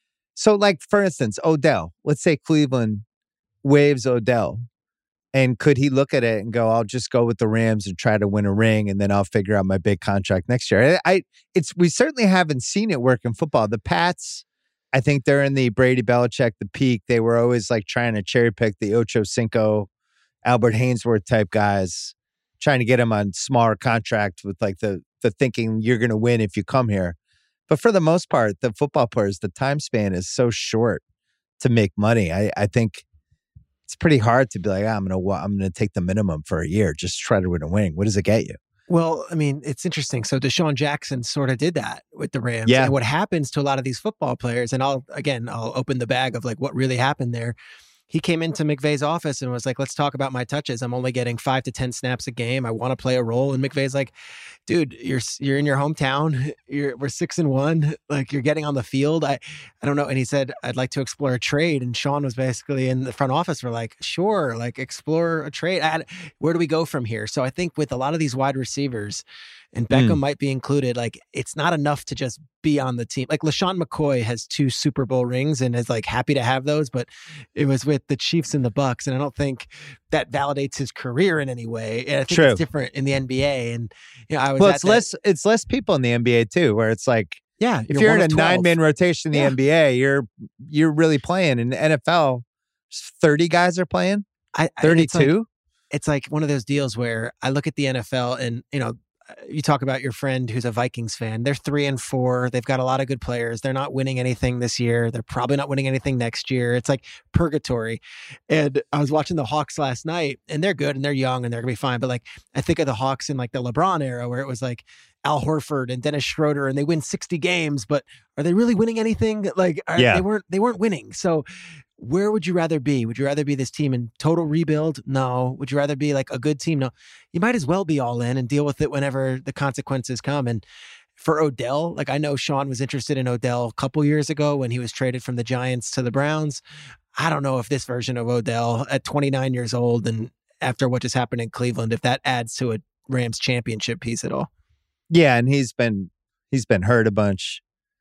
So like, for instance, Odell. Let's say Cleveland waves Odell. And could he look at it and go, I'll just go with the Rams and try to win a ring, and then I'll figure out my big contract next year? I, I it's we certainly haven't seen it work in football. The Pats, I think they're in the Brady Belichick, the peak. They were always like trying to cherry pick the Ocho Cinco, Albert Hainsworth type guys, trying to get them on smaller contract with like the the thinking you're going to win if you come here. But for the most part, the football players, the time span is so short to make money. I, I think it's pretty hard to be like, ah, I'm going to I'm going to take the minimum for a year, just try to win a wing. What does it get you? Well, I mean, it's interesting. So Deshaun Jackson sort of did that with the Rams. Yeah. And what happens to a lot of these football players, and I'll, again, I'll open the bag of like what really happened there. He came into McVay's office and was like, let's talk about my touches. I'm only getting five to ten snaps a game. I want to play a role. And McVay's like, dude, you're you're in your hometown. You're we're six and one. Like you're getting on the field. I I don't know. And he said, I'd like to explore a trade. And Sean was basically in the front office. We're like, sure, like explore a trade. I, where do we go from here? So I think with a lot of these wide receivers, and Beckham mm. might be included, like it's not enough to just be on the team. Like LaShawn McCoy has two Super Bowl rings and is like happy to have those, but it was with the Chiefs and the Bucks, and I don't think that validates his career in any way. And I think True. It's different in the N B A. And you know, I was well, at it's that, less it's less people in the N B A too, where it's like, yeah, if you're, you're in a nine man rotation in the yeah. N B A, you're you're really playing. In the N F L, thirty guys are playing. I thirty-two. It's like, it's like one of those deals where I look at the N F L and you know. You talk about your friend who's a Vikings fan. They're three and four. They've got a lot of good players. They're not winning anything this year. They're probably not winning anything next year. It's like purgatory. And I was watching the Hawks last night, and they're good and they're young and they're gonna be fine. But like I think of the Hawks in like the LeBron era where it was like Al Horford and Dennis Schroeder, and they win sixty games, but are they really winning anything? Like are, yeah. they weren't they weren't winning. So where would you rather be? Would you rather be this team in total rebuild? No. Would you rather be like a good team? No. You might as well be all in and deal with it whenever the consequences come. And for Odell, like I know Sean was interested in Odell a couple years ago when he was traded from the Giants to the Browns. I don't know if this version of Odell at twenty-nine years old and after what just happened in Cleveland, if that adds to a Rams championship piece at all. Yeah, and he's been he's been hurt a bunch.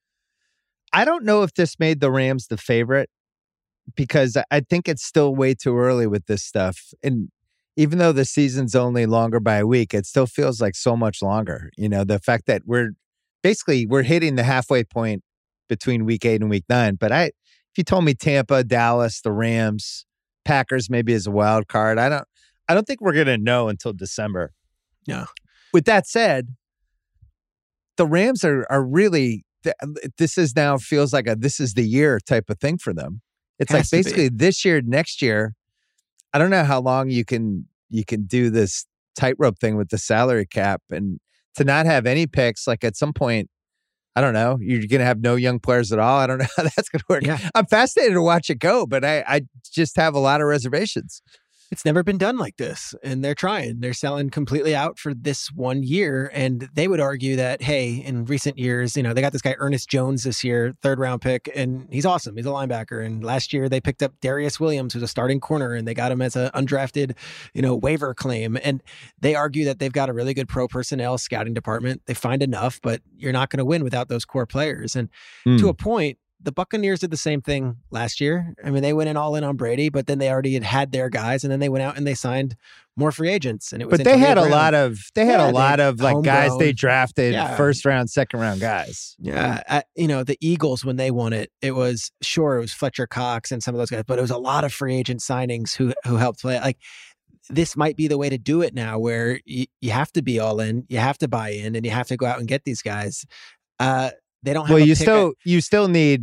I don't know if this made the Rams the favorite, because I think it's still way too early with this stuff. And even though the season's only longer by a week, it still feels like so much longer. You know, the fact that we're basically, we're hitting the halfway point between week eight and week nine. But I, if you told me Tampa, Dallas, the Rams, Packers maybe as a wild card, I don't, I don't think we're going to know until December. Yeah. With that said, the Rams are are really, this is now feels like a, this is the year type of thing for them. It's like basically this year, next year. I don't know how long you can you can do this tightrope thing with the salary cap, and to not have any picks. Like at some point, I don't know, you're going to have no young players at all. I don't know how that's going to work. Yeah. I'm fascinated to watch it go, but I, I just have a lot of reservations. It's never been done like this, and they're trying. They're selling completely out for this one year, and they would argue that, hey, in recent years, you know, they got this guy Ernest Jones this year, third round pick, and he's awesome. He's a linebacker, and last year they picked up Darius Williams, who's a starting corner, and they got him as an undrafted, you know, waiver claim, and they argue that they've got a really good pro personnel scouting department. They find enough, but you're not going to win without those core players, and mm. to a point, the Buccaneers did the same thing last year. I mean, they went in all in on Brady, but then they already had had their guys, and then they went out and they signed more free agents. And it was but they Antonio had Brown. a lot of they had yeah, a lot they, of like guys homegrown. they drafted yeah. first round, second round guys. Yeah, I, you know the Eagles when they won it, it was sure it was Fletcher Cox and some of those guys, but it was a lot of free agent signings who who helped play. Like this might be the way to do it now, where you, you have to be all in, you have to buy in, and you have to go out and get these guys. Uh, They don't have well, a you pick still at, you still need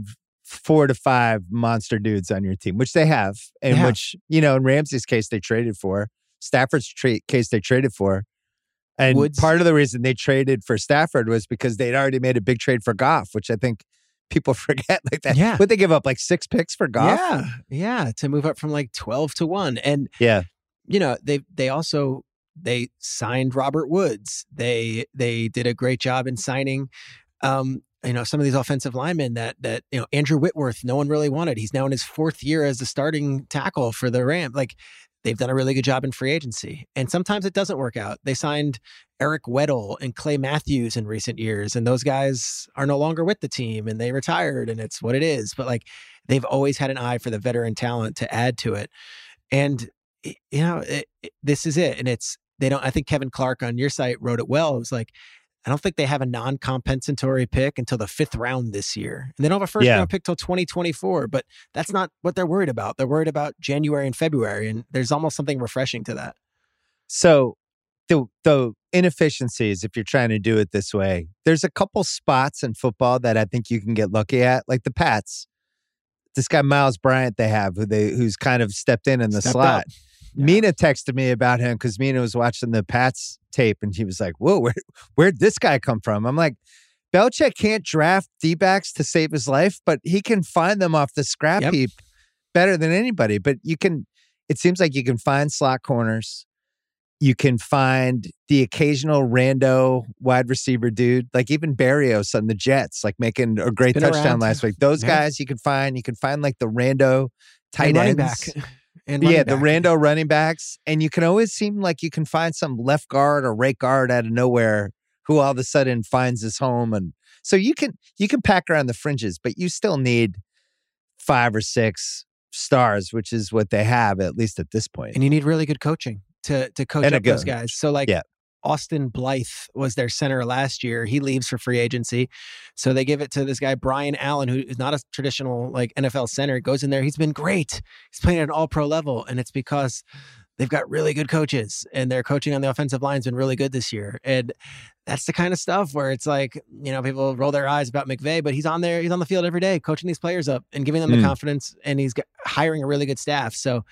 four to five monster dudes on your team, which they have, and Yeah. which, you know, in Ramsey's case, they traded for. Stafford's tra- case, they traded for. And Woods- part of the reason they traded for Stafford was because they'd already made a big trade for Goff, which I think people forget. Like that. Yeah. Would they give up like six picks for Goff? Yeah, yeah, to move up from like twelve to one. And Yeah. you know, they they also they signed Robert Woods. They they did a great job in signing um, you know, some of these offensive linemen that that, you know, Andrew Whitworth, no one really wanted. He's now in his fourth year as the starting tackle for the Rams. Like, they've done a really good job in free agency. And sometimes it doesn't work out. They signed Eric Weddle and Clay Matthews in recent years, and those guys are no longer with the team and they retired, and it's what it is. But like, they've always had an eye for the veteran talent to add to it. And, you know, it, it, this is it. And it's, they don't, I think Kevin Clark on your site wrote it well. It was like, I don't think they have a non-compensatory pick until the fifth round this year. And they don't have a first Yeah. round pick till twenty twenty-four, but that's not what they're worried about. They're worried about January and February. And there's almost something refreshing to that. So the the inefficiencies, if you're trying to do it this way, there's a couple spots in football that I think you can get lucky at, like the Pats. This guy Miles Bryant they have, who they who's kind of stepped in in the Stepped slot. up. Yeah. Mina texted me about him because Mina was watching the Pats tape, and he was like, "Whoa, where where'd this guy come from?" I'm like, Belichick can't draft D-backs to save his life, but he can find them off the scrap Yep. heap better than anybody. But you can, it seems like you can find slot corners. You can find the occasional rando wide receiver dude, like even Barrios on the Jets, like making a great been touchdown around. last week. Those Yeah. guys you can find. You can find like the rando tight And running ends. back. And running Yeah, the back. rando running backs. And you can always seem like you can find some left guard or right guard out of nowhere who all of a sudden finds his home. And so you can you can pack around the fringes, but you still need five or six stars, which is what they have, at least at this point. And you need really good coaching to to coach And a up those good- guys. So like yeah. Austin Blythe was their center last year. He leaves for free agency. So they give it to this guy, Brian Allen, who is not a traditional like N F L center. Goes in there. He's been great. He's playing at an all pro level. And it's because they've got really good coaches, and their coaching on the offensive line has been really good this year. And that's the kind of stuff where it's like, you know, people roll their eyes about McVay, but he's on there. He's on the field every day, coaching these players up and giving them Mm. the confidence. And he's got, hiring a really good staff. So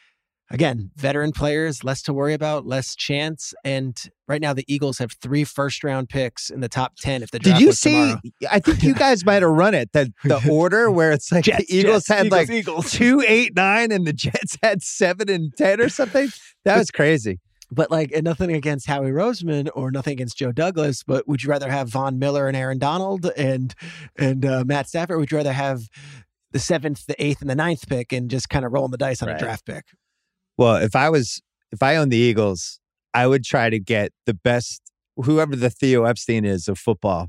again, veteran players, less to worry about, less chance. And right now, the Eagles have three first round picks in the top ten. If the draft Did you was see? tomorrow. I think you guys might have run it. The the order where it's like Jets, the Eagles Jets, had Eagles, like Eagles. two, eight, nine, and the Jets had seven and ten or something. That was crazy. But like, and nothing against Howie Roseman or nothing against Joe Douglas, but would you rather have Von Miller and Aaron Donald and and uh, Matt Stafford? Or would you rather have the seventh, the eighth, and the ninth pick and just kind of rolling the dice on Right. a draft pick? Well, if I was if I owned the Eagles, I would try to get the best, whoever the Theo Epstein is of football,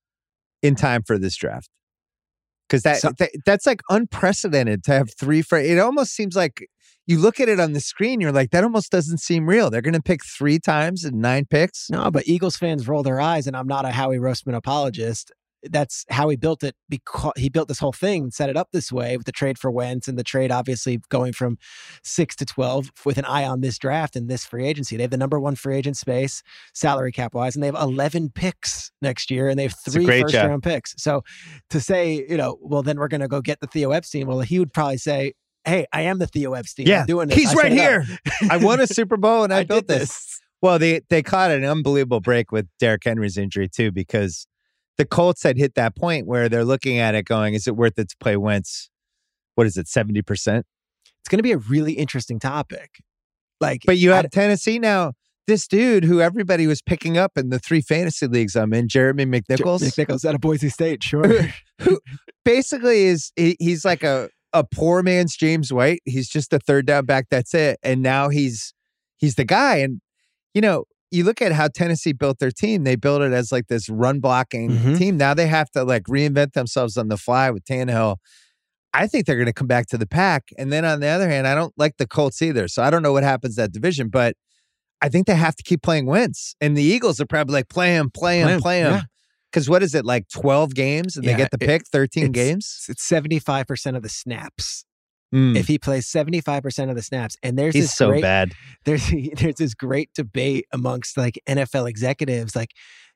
in time for this draft. Because that, So- that that's like unprecedented to have three for it almost seems like you look at it on the screen, you're like, that almost doesn't seem real. They're gonna pick three times in nine picks. No, but Eagles fans roll their eyes, and I'm not a Howie Roseman apologist. That's how he built it, because he built this whole thing, set it up this way with the trade for Wentz, and the trade obviously going from six to twelve with an eye on this draft and this free agency. They have the number one free agent space, salary cap wise, and they have eleven picks next year, and they have a three great first job. round picks. So to say, you know, well, then we're going to go get the Theo Epstein. Well, he would probably say, hey, I am the Theo Epstein. Yeah, I'm doing this. he's I right set it here. up." I won a Super Bowl and I, I built did this. Well, they they caught an unbelievable break with Derrick Henry's injury too, because the Colts had hit that point where they're looking at it going, is it worth it to play Wentz? What is it, seventy percent? It's going to be a really interesting topic. Like, But you I have Tennessee now. This dude who everybody was picking up in the three fantasy leagues I'm in, Jeremy McNichols, McNichols out of Boise State, sure. who basically is he, he's like a, a poor man's James White. He's just a third down back. That's it. And now he's he's the guy. And you know, you look at how Tennessee built their team. They built it as like this run blocking Mhm. team. Now they have to like reinvent themselves on the fly with Tannehill. I think they're going to come back to the pack. And then on the other hand, I don't like the Colts either. So I don't know what happens that division, but I think they have to keep playing Wentz. And the Eagles are probably like, play him, play him, Play him, play him. yeah. Because what is it, like twelve games and Yeah, they get the it- pick, thirteen it's- games? It's seventy-five percent of the snaps. Mm. If he plays seventy-five percent of the snaps, and there's He's this so great, bad. there's there's this great debate amongst like N F L executives, like,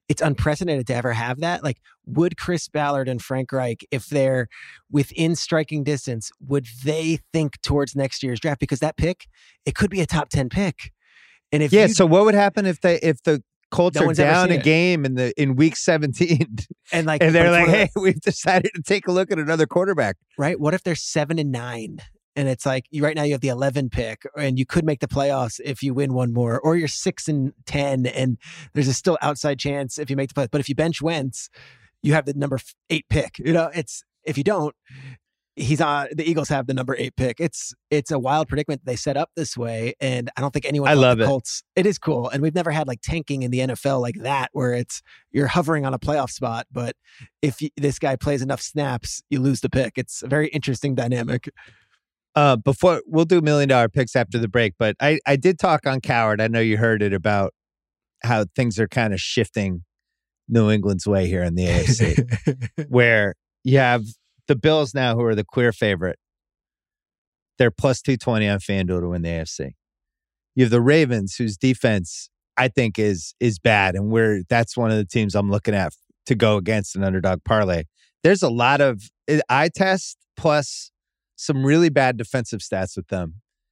it's unprecedented to ever have that. Like, would Chris Ballard and Frank Reich, if they're within striking distance, would they think towards next year's draft? Because that pick, it could be a top ten pick. And if yeah, you, so what would happen if they if the Colts No are one's ever down a seen it. game in the in week seventeen and like, and but they're it's like, one of hey, we've decided to take a look at another quarterback? the- right? What if they're seven and nine? And it's like, you right now you have the eleven pick, and you could make the playoffs if you win one more, or you're six and ten, and there's a still outside chance if you make the playoffs. But if you bench Wentz, you have the number eight pick. You know, it's if you don't, he's on. The Eagles have the number eight pick. It's it's a wild predicament they set up this way, and I don't think anyone. I thought love the it. Colts. It is cool, and we've never had like tanking in the N F L like that, where it's you're hovering on a playoff spot, but if you, this guy plays enough snaps, you lose the pick. It's a very interesting dynamic. Uh, before we'll do million dollar picks after the break, but I, I did talk on Coward. I know you heard it about how things are kind of shifting New England's way here in the A F C, where you have the Bills now, who are the clear favorite. They're plus two twenty on FanDuel to win the A F C. You have the Ravens, whose defense I think is is bad, and we're that's one of the teams I'm looking at to go against an underdog parlay. There's a lot of eye test plus some really bad defensive stats with them.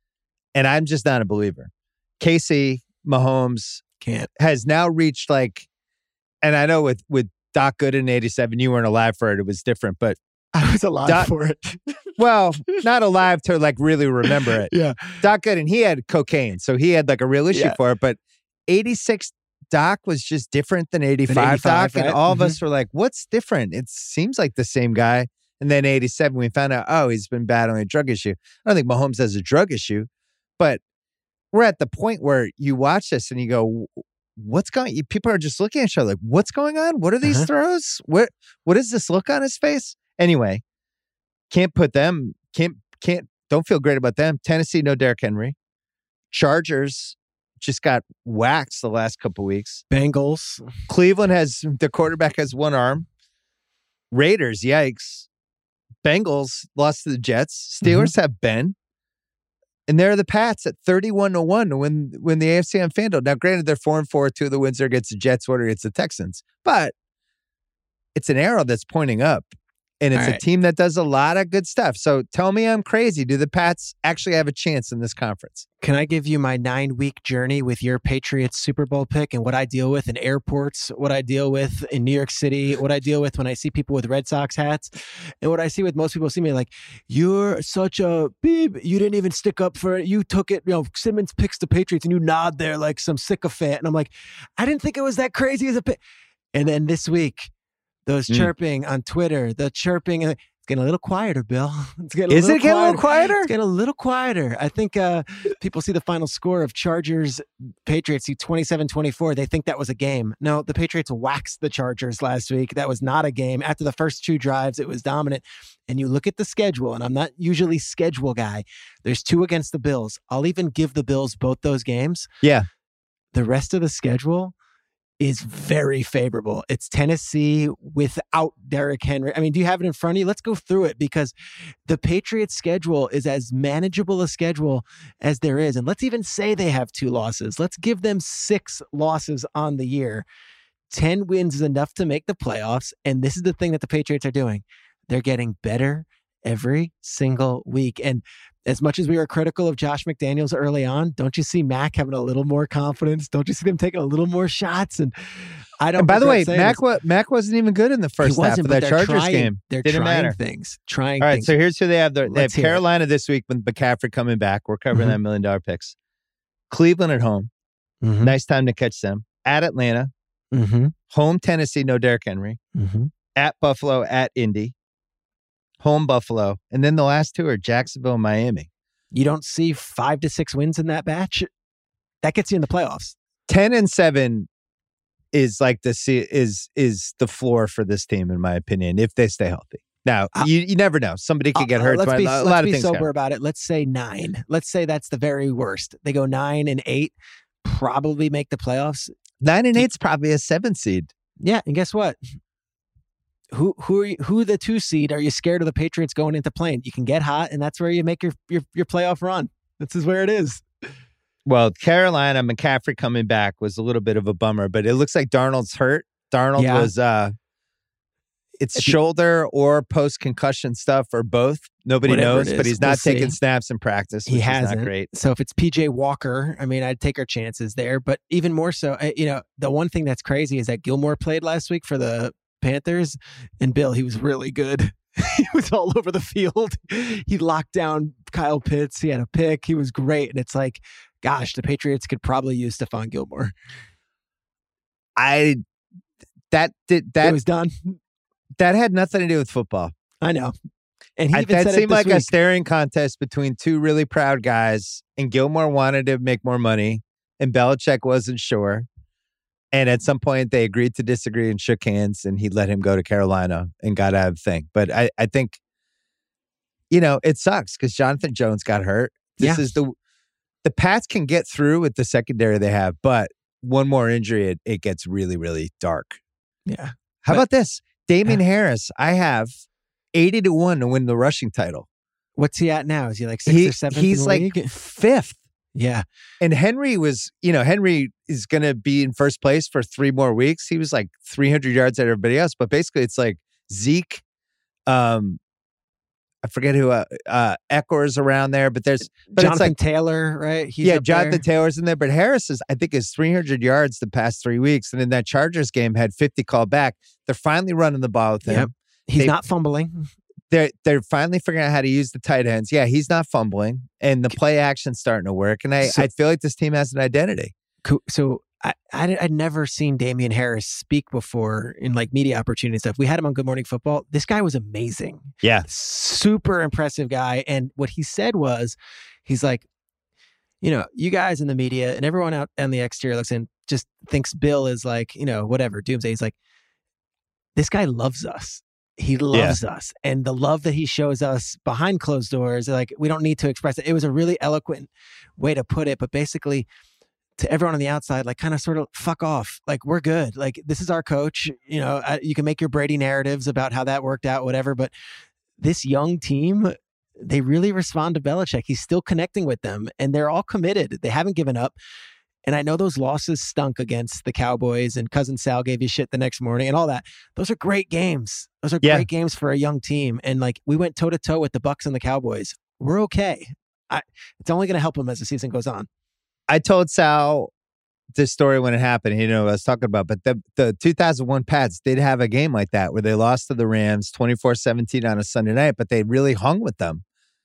And I'm just not a believer. K C, Mahomes Can't. has now reached like, and I know with, with Doc Gooden in eighty-seven, you weren't alive for it. It was different, but I was alive Doc- for it. well, not alive to like really remember it. Yeah. Doc Gooden, he had cocaine, so he had like a real issue Yeah. for it. But eighty-six Doc was just different than eighty-five, eighty-five, Doc. right? And all Mhm. of us were like, what's different? It seems like the same guy. And then eighty-seven, we found out, oh, he's been battling a drug issue. I don't think Mahomes has a drug issue, but we're at the point where you watch this and you go, what's going on? People are just looking at each other like, what's going on? What are these Uh-huh. throws? What What is this look on his face? Anyway, can't put them, can't, can't, don't feel great about them. Tennessee, no Derrick Henry. Chargers just got waxed the last couple weeks. Bengals. Cleveland has, the quarterback has one arm. Raiders, yikes. Bengals lost to the Jets. Steelers have Ben. And there are the Pats at thirty-one to one to win, win the A F C on FanDuel. Now, granted, they're four and four. Two of the wins are against the Jets, one against the Texans. But it's an arrow that's pointing up. And it's All a right. team that does a lot of good stuff. So tell me I'm crazy. Do the Pats actually have a chance in this conference? Can I give you my nine week journey with your Patriots Super Bowl pick and what I deal with in airports, what I deal with in New York City, what I deal with when I see people with Red Sox hats, and what I see with most people see me like, you're such a beep. You didn't even stick up for it. You took it. You know, Simmons picks the Patriots and you nod there like some sycophant. And I'm like, I didn't think it was that crazy as a pick. And then this week, those Mm. chirping on Twitter, the chirping, and it's getting a little quieter, Bill. It's getting a Is little it getting a little quieter. quieter? It's getting a little quieter. I think uh, people see the final score of Chargers Patriots, see twenty-seven twenty-four. They think that was a game. No, the Patriots waxed the Chargers last week. That was not a game. After the first two drives, it was dominant. And you look at the schedule, and I'm not usually schedule guy. There's two against the Bills. I'll even give the Bills both those games. Yeah. The rest of the schedule is very favorable. It's Tennessee without Derrick Henry. I mean, do you have it in front of you? Let's go through it because the Patriots schedule is as manageable a schedule as there is. And let's even say they have two losses. Let's give them six losses on the year. ten wins is enough to make the playoffs. And this is the thing that the Patriots are doing. They're getting better every single week. And as much as we were critical of Josh McDaniels early on, don't you see Mac having a little more confidence? Don't you see them taking a little more shots? And I don't. And by the way, regret saying Mac, this. wa- Mac wasn't even good in the first He half wasn't, of but that they're Chargers trying, game. They're Didn't trying matter. things. Trying All right, things. so here's who they have. They have Let's hear it. Carolina this week with McCaffrey coming back. We're covering Mhm. that million dollar picks. Cleveland at home. Mhm. Nice time to catch them. At Atlanta. Mhm. Home Tennessee, no Derrick Henry. Mhm. At Buffalo, at Indy. Home Buffalo. And then the last two are Jacksonville and Miami. You don't see five to six wins in that batch. That gets you in the playoffs. ten and seven is like the se- is is the floor for this team, in my opinion, if they stay healthy. Now, Uh, you, you never know. Somebody could get Uh, hurt. let's a be, lot let's of be things sober happen. about it. Let's say nine. Let's say that's the very worst. They go nine and eight, probably make the playoffs. Nine and eight's probably a seven seed. Yeah, and guess what? Who who are you, who the two seed? Are you scared of the Patriots going into playing? You can get hot, and that's where you make your your, your playoff run. This is where it is. Well, Carolina, McCaffrey coming back was a little bit of a bummer, but it looks like Darnold's hurt. Darnold Yeah. was uh, it's shoulder or post concussion stuff or both. Nobody Whatever knows, it but is, he's not we'll taking see. snaps in practice, He which is hasn't. not great. So if it's P J Walker, I mean, I'd take our chances there. But even more so, uh, you know, the one thing that's crazy is that Gilmore played last week for the Panthers, and Bill, he was really good. He was all over the field. He locked down Kyle Pitts. He had a pick. He was great. And it's like, gosh, the Patriots could probably use Stephon Gilmore. I that did that It was done. that had nothing to do with football. I know. And he I, even that said seemed it this like week. a staring contest between two really proud guys, and Gilmore wanted to make more money, and Belichick wasn't sure. And at some point, they agreed to disagree and shook hands, and he let him go to Carolina and got out of the thing. But I, I think, you know, it sucks because Jonathan Jones got hurt. This Yeah. is the the Pats can get through with the secondary they have, but one more injury, it, it gets really, really dark. Yeah. How But- about this? Damian Harris, I have eighty to one to win the rushing title. What's he at now? Is he like sixth He- or seventh he's in the like league? fifth. Yeah. And Henry was, you know, Henry is going to be in first place for three more weeks. He was like three hundred yards at everybody else. But basically, it's like Zeke, um, I forget who, uh, uh Eckler's around there, but there's, but Jonathan it's like, Taylor, right? He's yeah, up Jonathan there. Taylor's in there, but Harris is, I think, is three hundred yards the past three weeks. And in that Chargers game, had fifty called back. They're finally running the ball with him. Yep. He's They- not fumbling. They're, they're finally figuring out how to use the tight ends. Yeah, he's not fumbling, and the play action's starting to work. And I, So- I feel like this team has an identity. Co- So I, I, I'd never seen Damian Harris speak before in like media opportunity stuff. We had him on Good Morning Football. This guy was amazing. Yeah. Super impressive guy. And what he said was, he's like, you know, you guys in the media and everyone out on the exterior looks in just thinks Bill is like, you know, whatever, doomsday. He's like, this guy loves us. He loves us. And the love that he shows us behind closed doors, like we don't need to express it. It was a really eloquent way to put it. But basically, to everyone on the outside, like kind of sort of fuck off. Like we're good. Like this is our coach. You know, I, you can make your Brady narratives about how that worked out, whatever. But this young team, they really respond to Belichick. He's still connecting with them and they're all committed. They haven't given up. And I know those losses stunk against the Cowboys and Cousin Sal gave you shit the next morning and all that. Those are great games. Those are Yeah. great games for a young team. And like we went toe to toe with the Bucks and the Cowboys. We're okay. I, it's only going to help them as the season goes on. I told Sal this story when it happened. He didn't know what I was talking about, but the, the two thousand one Pats did have a game like that where they lost to the Rams twenty-four seventeen on a Sunday night, but they really hung with them.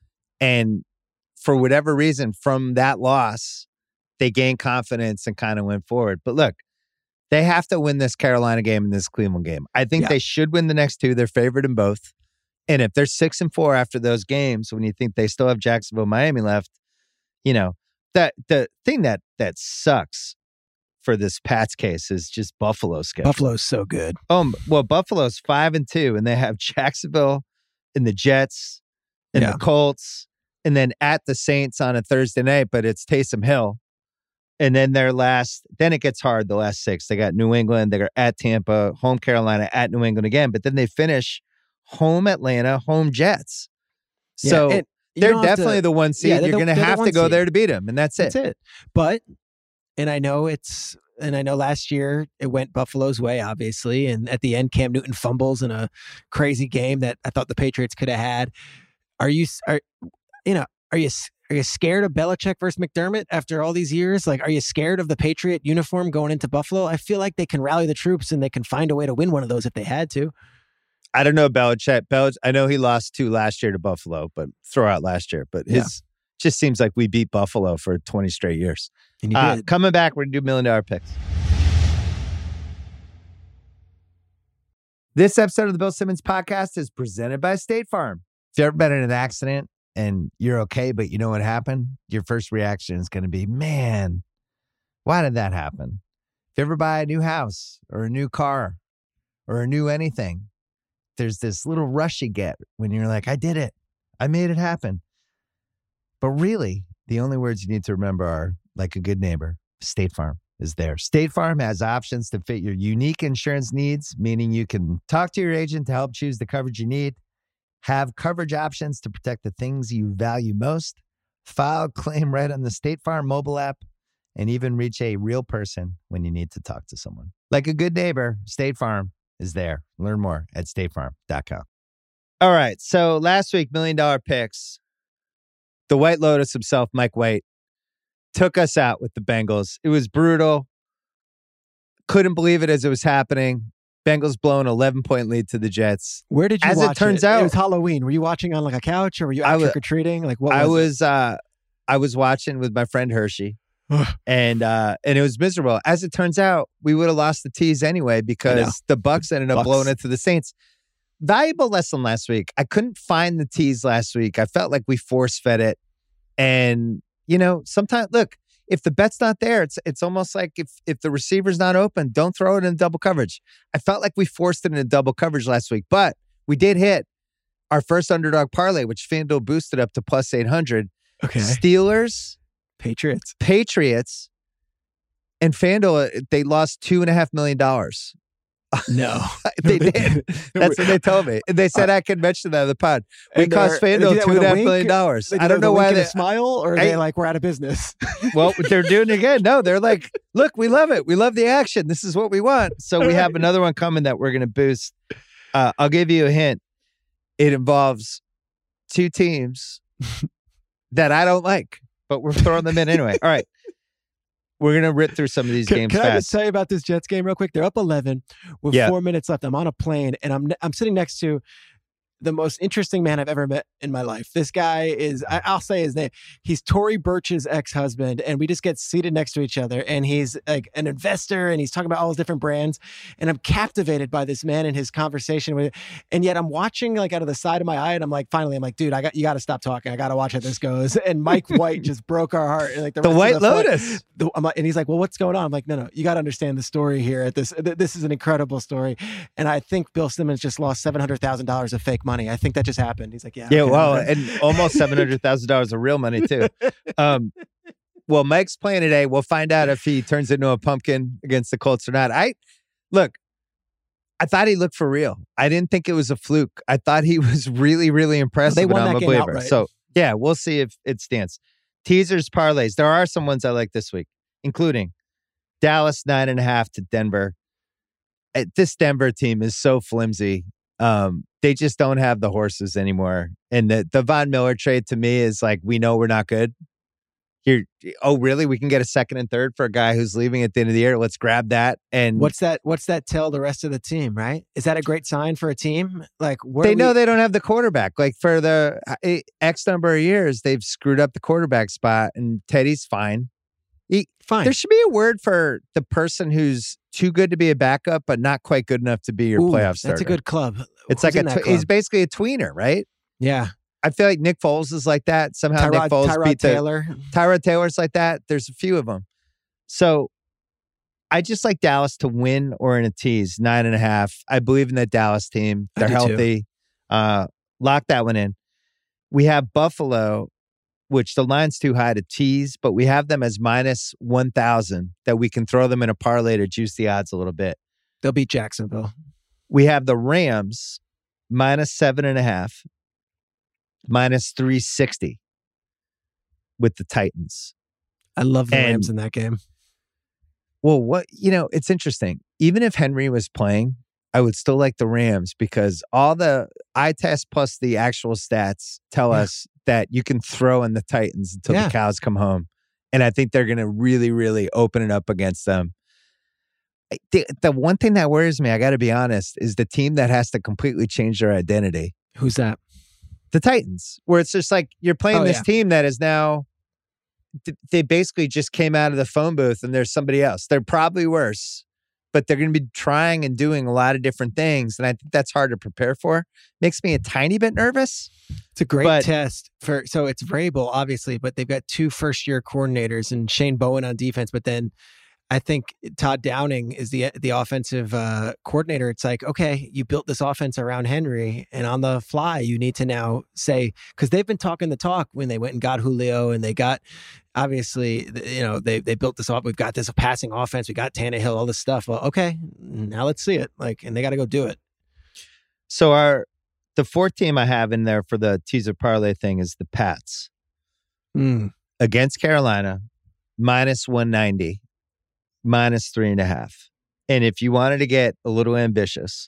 And for whatever reason, from that loss, they gained confidence and kind of went forward. But look, they have to win this Carolina game and this Cleveland game. I think Yeah. they should win the next two. They're favored in both. And if they're six and four after those games, when you think they still have Jacksonville, Miami left, you know, that the thing that that sucks for this Pats case is just Buffalo's schedule. Buffalo's so good. Um, well, Buffalo's five and two, and they have Jacksonville and the Jets and Yeah. the Colts, and then at the Saints on a Thursday night, but it's Taysom Hill. And then their last, then it gets hard, the last six. They got New England, they got at Tampa, home Carolina, at New England again, but then they finish home Atlanta, home Jets. So Yeah, and you they're don't have to- definitely the one seed. Yeah, they're You're the- going to they're the have to one go seed. there to beat them, and that's it. That's it. But, and I know it's, and I know last year it went Buffalo's way, obviously. And at the end, Cam Newton fumbles in a crazy game that I thought the Patriots could have had. Are you, are, you know, are you, are you scared of Belichick versus McDermott after all these years? Like, are you scared of the Patriot uniform going into Buffalo? I feel like they can rally the troops and they can find a way to win one of those if they had to. I don't know Belichick. Belich- I know he lost two last year to Buffalo, but throw out last year. But his Yeah. just seems like we beat Buffalo for twenty straight years. And you Uh, did. coming back, we're going to do million dollar picks. This episode of the Bill Simmons podcast is presented by State Farm. If you've ever been in an accident and you're okay, but you know what happened, your first reaction is going to be, man, why did that happen? If you ever buy a new house or a new car or a new anything, there's this little rush you get when you're like, I did it. I made it happen. But really, the only words you need to remember are, like a good neighbor, State Farm is there. State Farm has options to fit your unique insurance needs, meaning you can talk to your agent to help choose the coverage you need, have coverage options to protect the things you value most, file a claim right on the State Farm mobile app, and even reach a real person when you need to talk to someone. Like a good neighbor, State Farm is there. Learn more at state farm dot com. All right. So last week, Million Dollar Picks, the White Lotus himself, Mike White, took us out with the Bengals. It was brutal. Couldn't believe it as it was happening. Bengals blowing an eleven-point lead to the Jets. Where did you as watch it? turns it? out, it was Halloween. Were you watching on like a couch or were you out was, trick-or-treating? Like what was I was it? uh I was watching with my friend Hershey. and uh, and it was miserable. As it turns out, we would have lost the tees anyway because the Bucks ended up Bucks. blowing it to the Saints. Valuable lesson last week. I couldn't find the tees last week. I felt like we force-fed it. And, you know, sometimes, look, if the bet's not there, it's it's almost like if, if the receiver's not open, don't throw it in double coverage. I felt like we forced it into double coverage last week, but we did hit our first underdog parlay, which FanDuel boosted up to plus eight hundred. Okay. Steelers... Patriots. Patriots and FanDuel, they lost two and a half million dollars. No. they, no, they did. That's what they told me. And they said uh, I could mention that on the pod. We cost FanDuel two and a half million dollars. I don't know why they smile or are I, they like, we're out of business. Well, they're doing it again. No, they're like, look, we love it. We love the action. This is what we want. So we have another one coming that we're going to boost. Uh, I'll give you a hint. It involves two teams that I don't like. But we're throwing them in anyway. All right. We're going to rip through some of these can, games can fast. Can I just tell you about this Jets game real quick? They're up eleven with yeah. four minutes left. I'm on a plane, and I'm I'm sitting next to the most interesting man I've ever met in my life. This guy is, I, I'll say his name. He's Tory Burch's ex-husband, and we just get seated next to each other, and he's like an investor, and he's talking about all his different brands, and I'm captivated by this man and his conversation with, and yet I'm watching like out of the side of my eye, and I'm like, finally, I'm like, dude, I got you got to stop talking. I got to watch how this goes. And Mike White just broke our heart. And like the, the White the Lotus. The, I'm like, and he's like, well, what's going on? I'm like, no, no, you got to understand the story here. At this, this is an incredible story, and I think Bill Simmons just lost seven hundred thousand dollars of fake money. I think that just happened. He's like, yeah. Yeah, okay, well, and almost seven hundred thousand dollars of real money, too. Um, well, Mike's playing today. We'll find out if he turns into a pumpkin against the Colts or not. I Look, I thought he looked for real. I didn't think it was a fluke. I thought he was really, really impressive. Well, they won and I'm that a game believer. outright. So, yeah, we'll see if it stands. Teasers, parlays. There are some ones I like this week, including Dallas nine and a half to Denver. This Denver team is so flimsy. Um, they just don't have the horses anymore. And the, the Von Miller trade to me is like, we know we're not good. Here, oh, really? We can get a second and third for a guy who's leaving at the end of the year. Let's grab that. And what's that? What's that tell the rest of the team? Right? Is that a great sign for a team? Like they we... know they don't have the quarterback. Like for the uh, X number of years, they've screwed up the quarterback spot, and Teddy's fine. He, fine. There should be a word for the person who's too good to be a backup, but not quite good enough to be your Ooh, playoff starter. That's a good club. It's Who's like a tw- he's basically a tweener, right? Yeah. I feel like Nick Foles is like that. Somehow Tyrod, Nick Foles Tyrod beat Taylor. the Tyrod Taylor's like that. There's a few of them. So I just like Dallas to win or in a tease, nine and a half. I believe in that Dallas team. They're healthy. Uh, lock that one in. We have Buffalo, which the line's too high to tease, but we have them as minus one thousand that we can throw them in a parlay to juice the odds a little bit. They'll beat Jacksonville. We have the Rams minus seven and a half, minus three sixty with the Titans. I love the and, Rams in that game. Well, what, you know, it's interesting. Even if Henry was playing, I would still like the Rams because all the eye test plus the actual stats tell yeah. us that you can throw in the Titans until yeah. the cows come home. And I think they're going to really, really open it up against them. The, the one thing that worries me, I got to be honest, is the team that has to completely change their identity. Who's that? The Titans, where it's just like you're playing oh, this yeah. team that is now, they basically just came out of the phone booth and there's somebody else. They're probably worse, but they're going to be trying and doing a lot of different things. And I think that's hard to prepare for. Makes me a tiny bit nervous. It's a great but, test for, so it's Vrabel, obviously, but they've got two first year coordinators and Shane Bowen on defense, but then I think Todd Downing is the the offensive uh, coordinator. It's like, okay, you built this offense around Henry, and on the fly, you need to now say, because they've been talking the talk when they went and got Julio, and they got, obviously, you know, they they built this off. We've got this passing offense. We got Tannehill, all this stuff. Well, okay, now let's see it. Like, and they got to go do it. So our the fourth team I have in there for the teaser parlay thing is the Pats mm. against Carolina, minus one ninety. Minus three and a half. And if you wanted to get a little ambitious,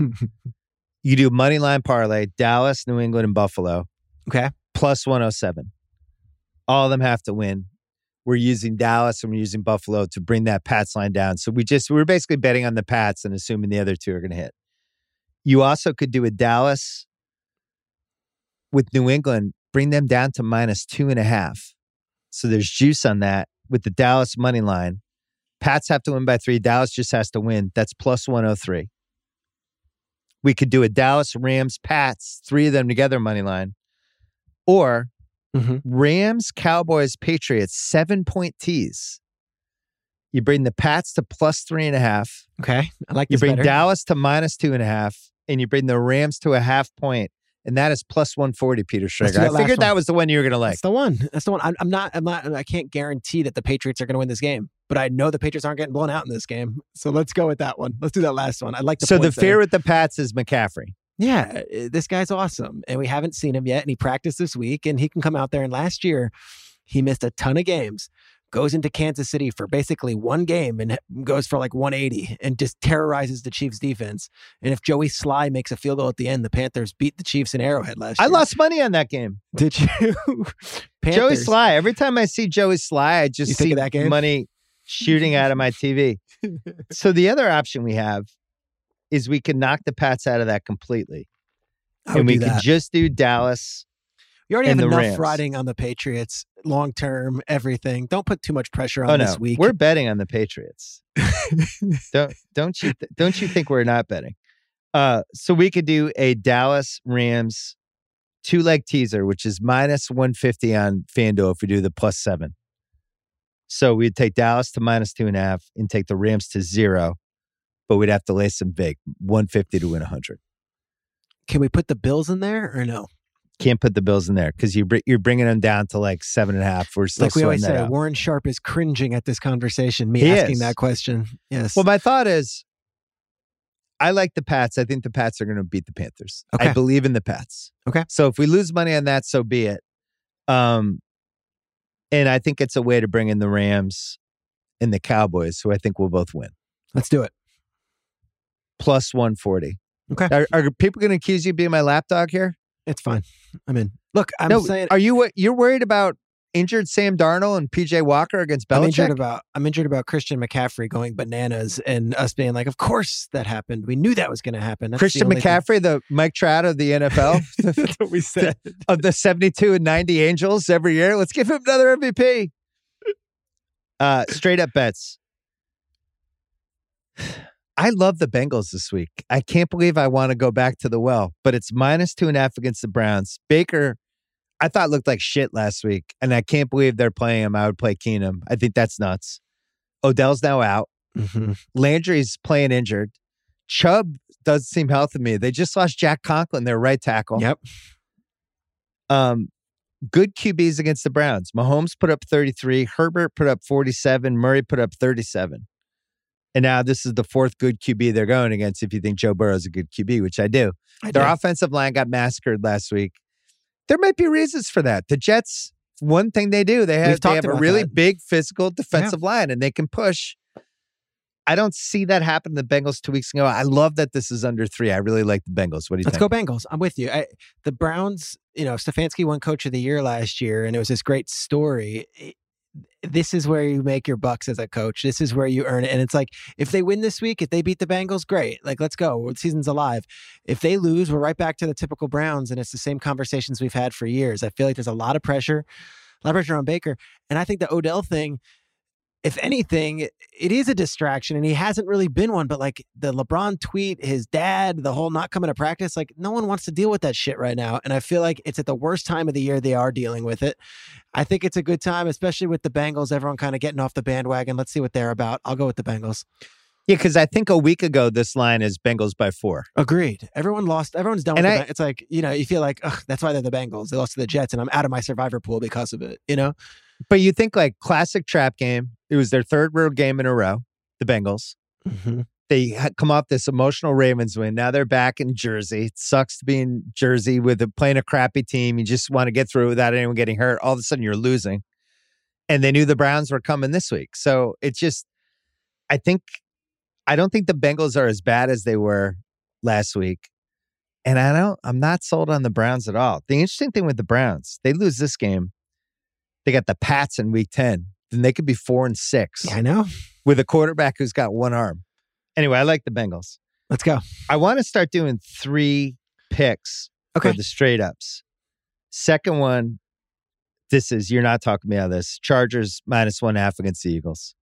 you do money line parlay, Dallas, New England, and Buffalo. Okay. Plus one oh seven. All of them have to win. We're using Dallas and we're using Buffalo to bring that Pats line down. So we just, we're basically betting on the Pats and assuming the other two are going to hit. You also could do a Dallas with New England, bring them down to minus two and a half. So there's juice on that with the Dallas money line. Pats have to win by three. Dallas just has to win. That's plus one oh three. We could do a Dallas, Rams, Pats, three of them together money line. Or mm-hmm. Rams, Cowboys, Patriots, seven point tees. You bring the Pats to plus three and a half. Okay. I like You this bring better. Dallas to minus two and a half. And you bring the Rams to a half point. And that is plus one forty, Peter Schrager. I figured that was the one you were going to like. That's the one. That's the one. I'm, I'm not, I'm not, I can't guarantee that the Patriots are going to win this game, but I know the Patriots aren't getting blown out in this game. So let's go with that one. Let's do that last one. I like the So the points fear there. with the Pats is McCaffrey. Yeah, this guy's awesome. And we haven't seen him yet. And he practiced this week and he can come out there. And last year, he missed a ton of games. Goes into Kansas City for basically one game and goes for like one eighty and just terrorizes the Chiefs defense. And if Joey Sly makes a field goal at the end, the Panthers beat the Chiefs in Arrowhead last I year. I lost money on that game. Did you? Joey Sly. Every time I see Joey Sly, I just You see think of that game? money shooting out of my T V. So the other option we have is we can knock the Pats out of that completely. I would and we do could that. just do Dallas. You already and have the enough Rams. riding on the Patriots, long term, everything. Don't put too much pressure on Oh no, this week. we're betting on the Patriots. don't don't you th- don't you think we're not betting? Uh, so we could do a Dallas Rams two leg teaser, which is minus one fifty on FanDuel if we do the plus seven. So we'd take Dallas to minus two and a half and take the Rams to zero, but we'd have to lay some big one fifty to win a hundred. Can we put the Bills in there or no? Can't put the Bills in there because you br- you're bringing them down to like seven and a half. We're still Like we always sorting say, that out. Warren Sharp is cringing at this conversation, me He asking is. that question. Yes. Well, my thought is, I like the Pats. I think the Pats are going to beat the Panthers. Okay. I believe in the Pats. Okay. So if we lose money on that, so be it. Um, and I think it's a way to bring in the Rams and the Cowboys, who I think will both win. Let's do it. Plus one forty. Okay. Are, are people going to accuse you of being my lapdog here? It's fine. I'm in. Look, I'm no, saying are you you're worried about injured Sam Darnold and P J Walker against Belichick? I'm injured about I'm injured about Christian McCaffrey going bananas and us being like, of course that happened. We knew that was going to happen. That's Christian the only McCaffrey, the Mike Trout of the N F L, thing. That's what we said. of the seventy-two and ninety Angels every year. Let's give him another M V P. Uh, straight up bets. I love the Bengals this week. I can't believe I want to go back to the well, but it's minus two and a half against the Browns. Baker, I thought looked like shit last week, and I can't believe they're playing him. I would play Keenum. I think that's nuts. Odell's now out. Mm-hmm. Landry's playing injured. Chubb doesn't seem healthy to me. They just lost Jack Conklin, their right tackle. Yep. Um, good Q Bs against the Browns. Mahomes put up thirty-three. Herbert put up forty-seven. Murray put up thirty-seven. And now this is the fourth good Q B they're going against if you think Joe Burrow is a good Q B, which I do. I Their do. offensive line got massacred last week. There might be reasons for that. The Jets, one thing they do, they We've have, they talked have a about really that. big physical defensive line and they can push. I don't see that happen to the Bengals two weeks ago. I love that this is under three. I really like the Bengals. What do you Let's think? go Bengals. I'm with you. I, the Browns, you know, Stefanski won Coach of the Year last year, and it was this great story. It- this is where you make your bucks as a coach. This is where you earn it. And it's like, if they win this week, if they beat the Bengals, great. Like, let's go. The season's alive. If they lose, we're right back to the typical Browns, and it's the same conversations we've had for years. I feel like there's a lot of pressure, a lot of pressure on Baker. And I think the Odell thing, if anything, it is a distraction, and he hasn't really been one. But like the LeBron tweet, his dad, the whole not coming to practice, like no one wants to deal with that shit right now. And I feel like it's at the worst time of the year they are dealing with it. I think it's a good time, especially with the Bengals, everyone kind of getting off the bandwagon. Let's see what they're about. I'll go with the Bengals. Yeah, because I think a week ago this line is Bengals by four. Agreed. Everyone lost. Everyone's done And with I- the Bengals. It's like, you know, you feel like, ugh, that's why they're the Bengals. They lost to the Jets, and I'm out of my survivor pool because of it, you know? But you think like classic trap game. It was their third road game in a row, the Bengals. Mm-hmm. They had come off this emotional Ravens win. Now they're back in Jersey. It sucks to be in Jersey with a, playing a crappy team. You just want to get through without anyone getting hurt. All of a sudden you're losing. And they knew the Browns were coming this week. So it's just, I think I don't think the Bengals are as bad as they were last week. And I don't, I'm not sold on the Browns at all. The interesting thing with the Browns, they lose this game. They got the Pats in week ten. Then they could be four and six. Yeah, I know. With a quarterback who's got one arm. Anyway, I like the Bengals. Let's go. I want to start doing three picks okay. for the straight ups. Second one, this is, you're not talking me out of this. Chargers minus one half against the Eagles.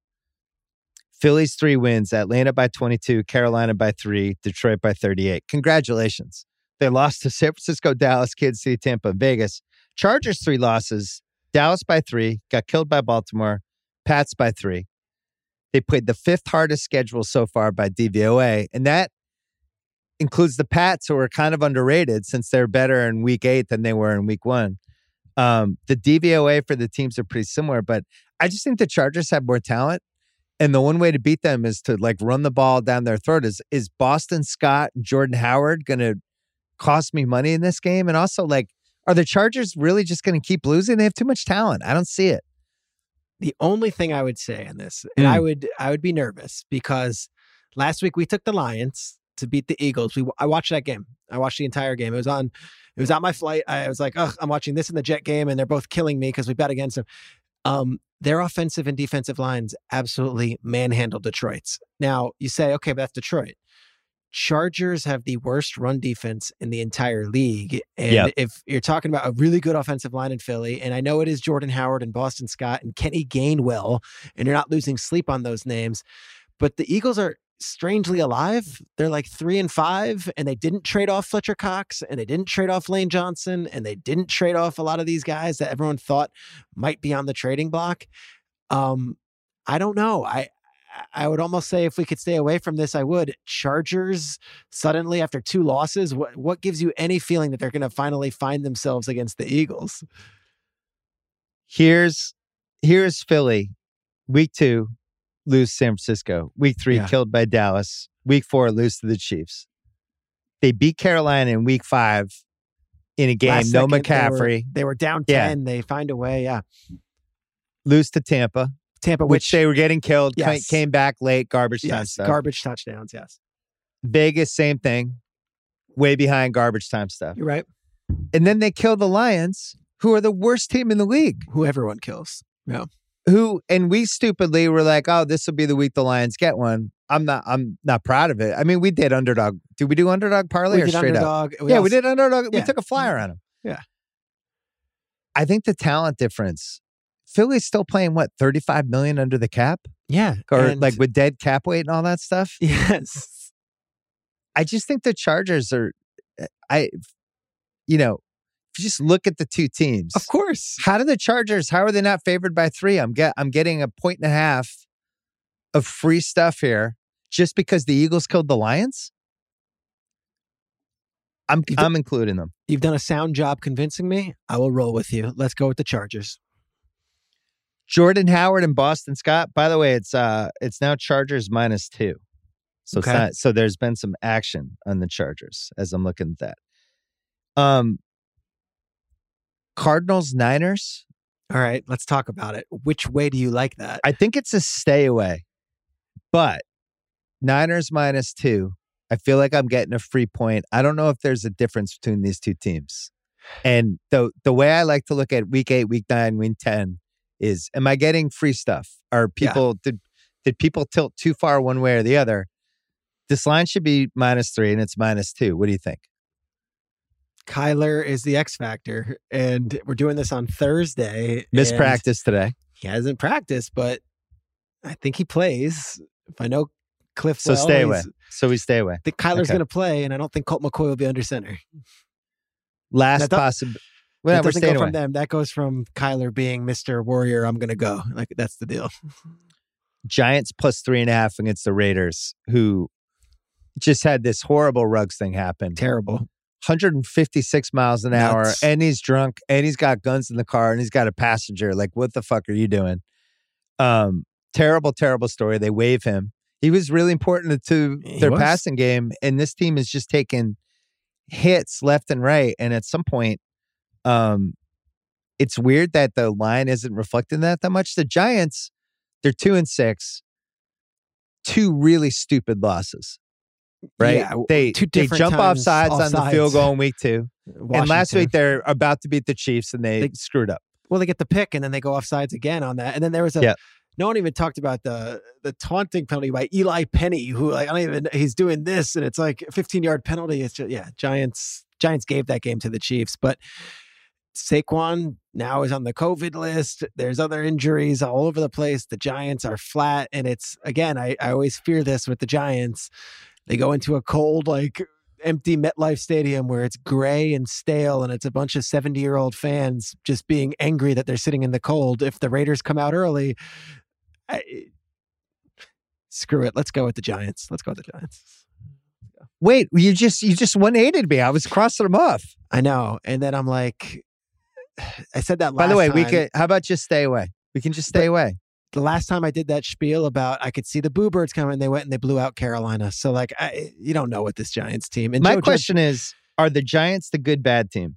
Phillies three wins, Atlanta by twenty-two, Carolina by three, Detroit by thirty-eight. Congratulations. They lost to San Francisco, Dallas, Kansas City, Tampa, and Vegas. Chargers three losses, Dallas by three, got killed by Baltimore, Pats by three. They played the fifth hardest schedule so far by D V O A, and that includes the Pats, who are kind of underrated since they're better in week eight than they were in week one. Um, the D V O A for the teams are pretty similar, but I just think the Chargers have more talent. And the one way to beat them is to like run the ball down their throat. Is is Boston Scott and Jordan Howard going to cost me money in this game? And also, like, are the Chargers really just going to keep losing? They have too much talent. I don't see it. The only thing I would say on this, and mm. I would I would be nervous because last week we took the Lions to beat the Eagles. We I watched that game. I watched the entire game. It was on. It was on my flight. I was like, oh, I'm watching this and the Jet game, and they're both killing me because we bet against them. Um, their offensive and defensive lines absolutely manhandled Detroit's. Now, you say, okay, but that's Detroit. Chargers have the worst run defense in the entire league. And yep. if you're talking about a really good offensive line in Philly, and I know it is Jordan Howard and Boston Scott and Kenny Gainwell, and you're not losing sleep on those names, but the Eagles are strangely alive. They're like three and five, and they didn't trade off Fletcher Cox, and they didn't trade off Lane Johnson, and they didn't trade off a lot of these guys that everyone thought might be on the trading block. Um, I don't know. I I would almost say if we could stay away from this, I would. Chargers suddenly after two losses, what what gives you any feeling that they're going to finally find themselves against the Eagles? Here's here's Philly, week two. Lose San Francisco. Week three, yeah. killed by Dallas. Week four, lose to the Chiefs. They beat Carolina in week five in a game. Last no second, McCaffrey. They were, they were down ten. Yeah. They find a way. Yeah. Lose to Tampa. Tampa, which, which they were getting killed. Yes. Came back late. Garbage time yes, stuff. Garbage touchdowns. Yes. Vegas, same thing. Way behind garbage time stuff. You're right. And then they kill the Lions, who are the worst team in the league. Who everyone kills. Yeah. Who and we stupidly were like, oh, this will be the week the Lions get one. I'm not. I'm not proud of it. I mean, we did underdog. Did we do underdog parlay we or did straight underdog. up? We yeah, also, we did underdog. Yeah. We took a flyer on them. Yeah. I think the talent difference. Philly's still playing what thirty-five million under the cap. Yeah, or and, like with dead cap weight and all that stuff. Yes. I just think the Chargers are. I, you know. If you just look at the two teams, of course. How do the Chargers? How are they not favored by three? I'm get. I'm getting a point and a half of free stuff here just because the Eagles killed the Lions. I'm. You've I'm done, including them. You've done a sound job convincing me. I will roll with you. Let's go with the Chargers. Jordan Howard and Boston Scott. By the way, it's uh, it's now Chargers minus two. So okay. it's not. So there's been some action on the Chargers as I'm looking at that. Um. Cardinals, Niners. All right, let's talk about it. Which way do you like that? I think it's a stay away, but Niners minus two. I feel like I'm getting a free point. I don't know if there's a difference between these two teams. And the the way I like to look at week eight, week nine, week ten is, am I getting free stuff? Are people yeah. did did people tilt too far one way or the other? This line should be minus three, and it's minus two. What do you think? Kyler is the X factor, and we're doing this on Thursday. Missed practice today. He hasn't practiced, but I think he plays. If I know Cliff so well, stay away. So we stay away. I think Kyler's okay. going to play, and I don't think Colt McCoy will be under center. Last possible. Well, that doesn't go away. from them. That goes from Kyler being Mister Warrior. I'm going to go. Like that's the deal. Giants plus three and a half against the Raiders, who just had this horrible Ruggs thing happen. Terrible. one hundred fifty-six miles an hour, Nuts. And he's drunk, and he's got guns in the car, and he's got a passenger. Like, what the fuck are you doing? Um, terrible, terrible story. They waive him. He was really important to He their was. passing game, and this team is just taking hits left and right. And at some point, um, it's weird that the line isn't reflecting that that much. The Giants, they're two and six. two really stupid losses. Right? Yeah, they two they different jump off times sides off on the sides. field goal in week two. Washington. And last week they're about to beat the Chiefs and they, They- screwed up. Well, they get the pick and then they go off sides again on that. And then there was a Yeah. no one even talked about the the taunting penalty by Eli Penny, who like I don't even he's doing this and it's like a fifteen yard penalty. It's just yeah, Giants Giants gave that game to the Chiefs, but Saquon now is on the COVID list. There's other injuries all over the place. The Giants are flat, and it's again, I, I always fear this with the Giants. They go into a cold, like empty MetLife Stadium where it's gray and stale, and it's a bunch of seventy-year-old fans just being angry that they're sitting in the cold. If the Raiders come out early, I, screw it. Let's go with the Giants. Let's go with the Giants. Wait, you just you just one eightied me. I was crossing them off. I know, and then I'm like, I said that last By the way, time. we could. How about just stay away? We can just stay But- away. The last time I did that spiel about I could see the Boo Birds coming, they went and they blew out Carolina. So like, I, you don't know what this Giants team. And My Joe Judge- question is: are the Giants the good bad team?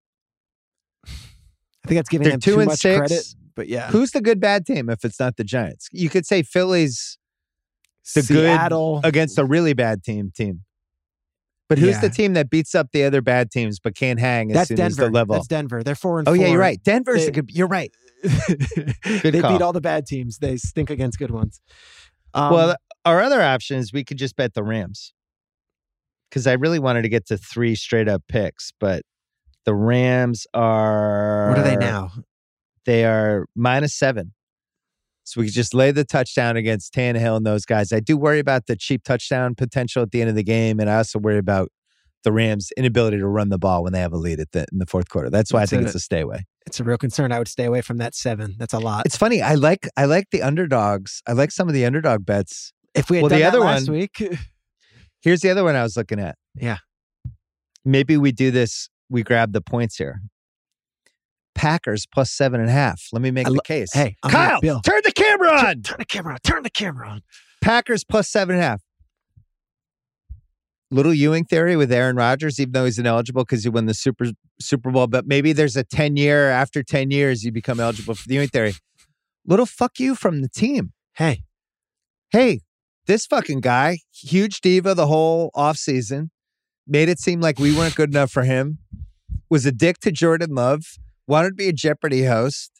I think that's giving They're them two too and much six. credit. But yeah, Who's the good bad team if it's not the Giants? You could say Philly's the Seattle good against a really bad team team. But who's Yeah. the team that beats up the other bad teams but can't hang as That's soon Denver. as the level? That's Denver. They're four and oh four. yeah, you're right. Denver's They- a good. You're right. they call. beat all the bad teams. They stink against good ones. Um, well, our other option is we could just bet the Rams because I really wanted to get to three straight up picks, but the Rams are. what are they now? They are minus seven. So we could just lay the touchdown against Tannehill and those guys. I do worry about the cheap touchdown potential at the end of the game, and I also worry about the Rams' inability to run the ball when they have a lead at the in the fourth quarter. That's why That's I think it. it's a stay away. It's a real concern. I would stay away from that seven. That's a lot. It's funny. I like I like the underdogs. I like some of the underdog bets. if we had well, done the that other last one- week, Here's the other one I was looking at. Yeah. Maybe we do this. We grab the points here. Packers plus seven and a half. Let me make I the lo- case. hey, I'm Kyle, with Bill. turn the camera on. turn, turn the camera on. Turn the camera on. Packers plus seven and a half. Little Ewing theory with Aaron Rodgers, even though he's ineligible because he won the Super Super Bowl. But maybe there's a ten year after ten years you become eligible for the Ewing theory. Little fuck you from the team. Hey, Hey, this fucking guy, huge diva the whole offseason, made it seem like we weren't good enough for him. Was a dick to Jordan Love. Wanted to be a Jeopardy host.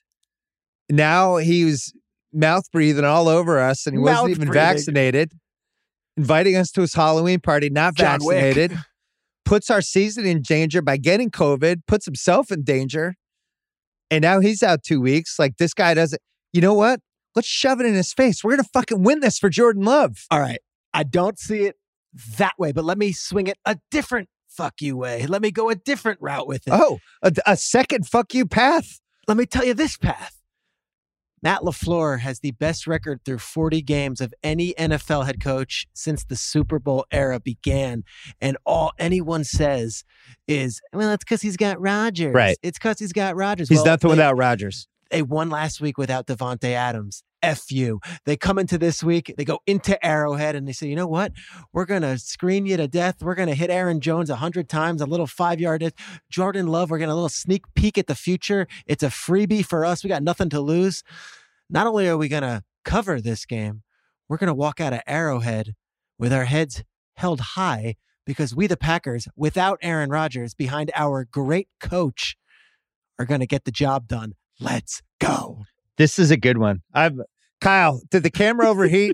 Now he was mouth breathing all over us, and he wasn't Mouth even breathing. vaccinated. Inviting us to his Halloween party, not John Wick. vaccinated. Puts our season in danger by getting COVID. Puts himself in danger. And now he's out two weeks. Like this guy doesn't. You know what? Let's shove it in his face. We're gonna fucking win this for Jordan Love. all right. I don't see it that way, but let me swing it a different fuck you way. Let me go a different route with it. Oh, a, a second fuck you path. Let me tell you this path. Matt LaFleur has the best record through forty games of any N F L head coach since the Super Bowl era began. And all anyone says is, well, it's because he's got Rodgers. Right. It's because he's got Rodgers. He's well, nothing they, without Rodgers. They won last week without Devontae Adams. F you. They come into this week, they go into Arrowhead, and they say, you know what? We're going to screen you to death. We're going to hit Aaron Jones a hundred times, a little five-yard hit. Jordan Love, we're getting a little sneak peek at the future. It's a freebie for us. We got nothing to lose. Not only are we going to cover this game, we're going to walk out of Arrowhead with our heads held high because we, the Packers, without Aaron Rodgers, behind our great coach, are going to get the job done. Let's go. This is a good one. I'm Kyle. Did the camera overheat?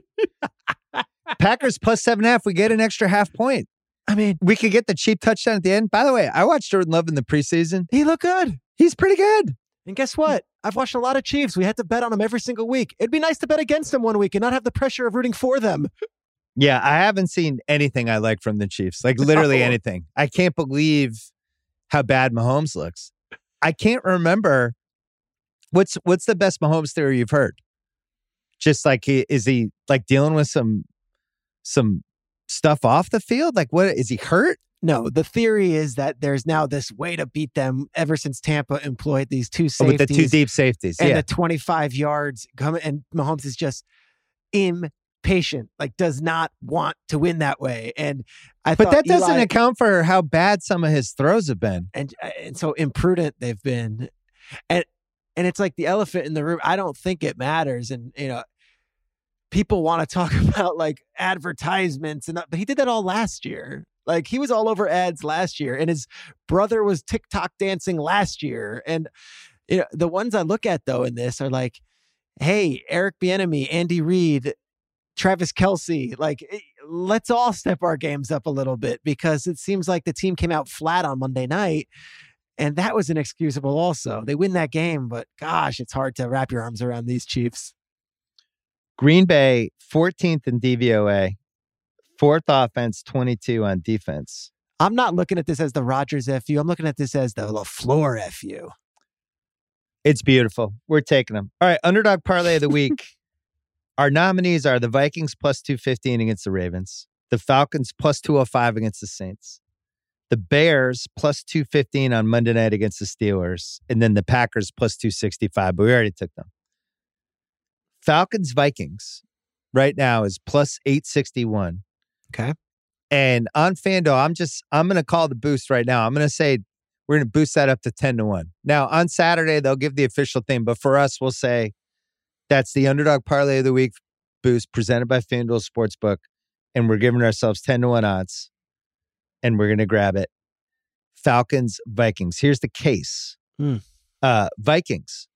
Packers plus seven and a half. We get an extra half point. I mean, We could get the cheap touchdown at the end. By the way, I watched Jordan Love in the preseason. he looked good. He's pretty good. And guess what? I've watched a lot of Chiefs. We had to bet on them every single week. It'd be nice to bet against them one week and not have the pressure of rooting for them. Yeah, I haven't seen anything I like from the Chiefs. Like literally No. anything. I can't believe how bad Mahomes looks. I can't remember what's what's the best Mahomes theory you've heard. Just like he, is he like dealing with some some stuff off the field? Like what is he hurt? No, the theory is that there's now this way to beat them ever since Tampa employed these two Oh, safeties. with the two deep safeties. and Yeah. the twenty-five yards coming, and Mahomes is just impatient, like does not want to win that way. And I But thought that doesn't Eli, account for how bad some of his throws have been. and and so imprudent they've been, and and it's like the elephant in the room. I don't think it matters, and you know, people want to talk about like advertisements and but he did that all last year. Like he was all over ads last year and his brother was TikTok dancing last year. And you know, the ones I look at though in this are like, hey, Eric Bieniemy, Andy Reid, Travis Kelce, like let's all step our games up a little bit because it seems like the team came out flat on Monday night. And that was inexcusable also. They win that game, but gosh, it's hard to wrap your arms around these Chiefs. Green Bay, fourteenth in D V O A, fourth offense, twenty-two on defense. I'm not looking at this as the Rodgers F U. I'm looking at this as the LaFleur F U. It's beautiful. We're taking them. All right, underdog parlay of the week. Our nominees are the Vikings plus two fifteen against the Ravens, the Falcons plus two oh five against the Saints, the Bears plus two fifteen on Monday night against the Steelers, and then the Packers plus two sixty-five, but we already took them. Falcons Vikings right now is plus eight sixty-one. Okay. And on FanDuel, I'm just, I'm going to call the boost right now. I'm going to say we're going to boost that up to ten to one. Now, on Saturday, they'll give the official thing, but for us, we'll say that's the underdog parlay of the week boost presented by FanDuel Sportsbook. And we're giving ourselves ten to one odds. And we're going to grab it. Falcons, Vikings. Here's the case. Hmm. Uh, Vikings.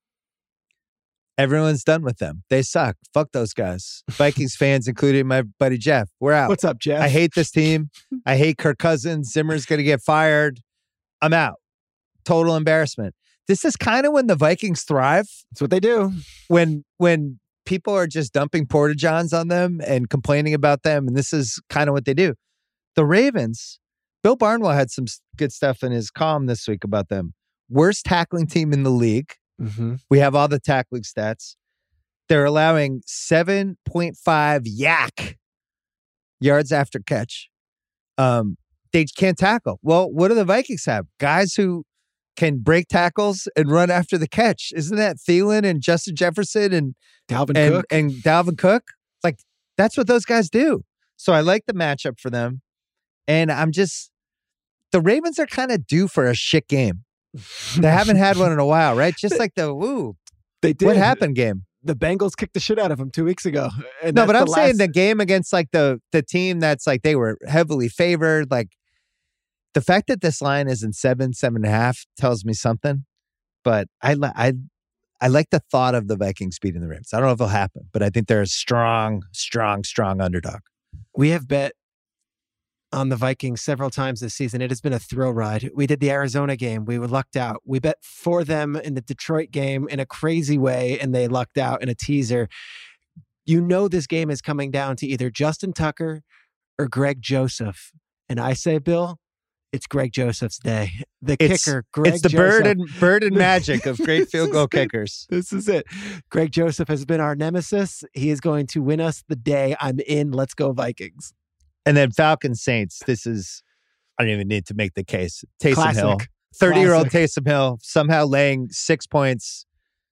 Everyone's done with them. They suck. Fuck those guys. Vikings fans, including my buddy Jeff. We're out. What's up, Jeff? I hate this team. I hate Kirk Cousins. Zimmer's going to get fired. I'm out. Total embarrassment. This is kind of when the Vikings thrive. That's what they do. When when people are just dumping porta-johns on them and complaining about them, and this is kind of what they do. The Ravens, Bill Barnwell had some good stuff in his column this week about them. Worst tackling team in the league. Mm-hmm. We have all the tackling stats. They're allowing seven point five yak yards after catch. Um, they can't tackle. Well, what do the Vikings have? Guys who can break tackles and run after the catch. Isn't that Thielen and Justin Jefferson and Dalvin and, Cook? And Dalvin Cook? Like, that's what those guys do. So I like the matchup for them. And I'm just, the Ravens are kind of due for a shit game. They haven't had one in a while, right? Just like the woo. They did. What happened game? The Bengals kicked the shit out of them two weeks ago. And no, but I'm the saying last... the game against like the the team that's like they were heavily favored. Like the fact that this line is in seven, seven and a half tells me something. But I I I like the thought of the Vikings beating the Ravens. I don't know if it'll happen, but I think they're a strong, strong, strong underdog. We have bet on the Vikings several times this season. It has been a thrill ride. We did the Arizona game. We were lucked out. We bet for them in the Detroit game in a crazy way, and they lucked out in a teaser. You know this game is coming down to either Justin Tucker or Greg Joseph. And I say, Bill, it's Greg Joseph's day. The it's, kicker, Greg It's the Joseph. bird and, bird and magic of great field goal kickers. This is it. Greg Joseph has been our nemesis. He is going to win us the day. I'm in. Let's go Vikings. And then Falcons Saints. This is, I don't even need to make the case. Taysom Classic. Hill, thirty-year-old Taysom Hill, somehow laying six points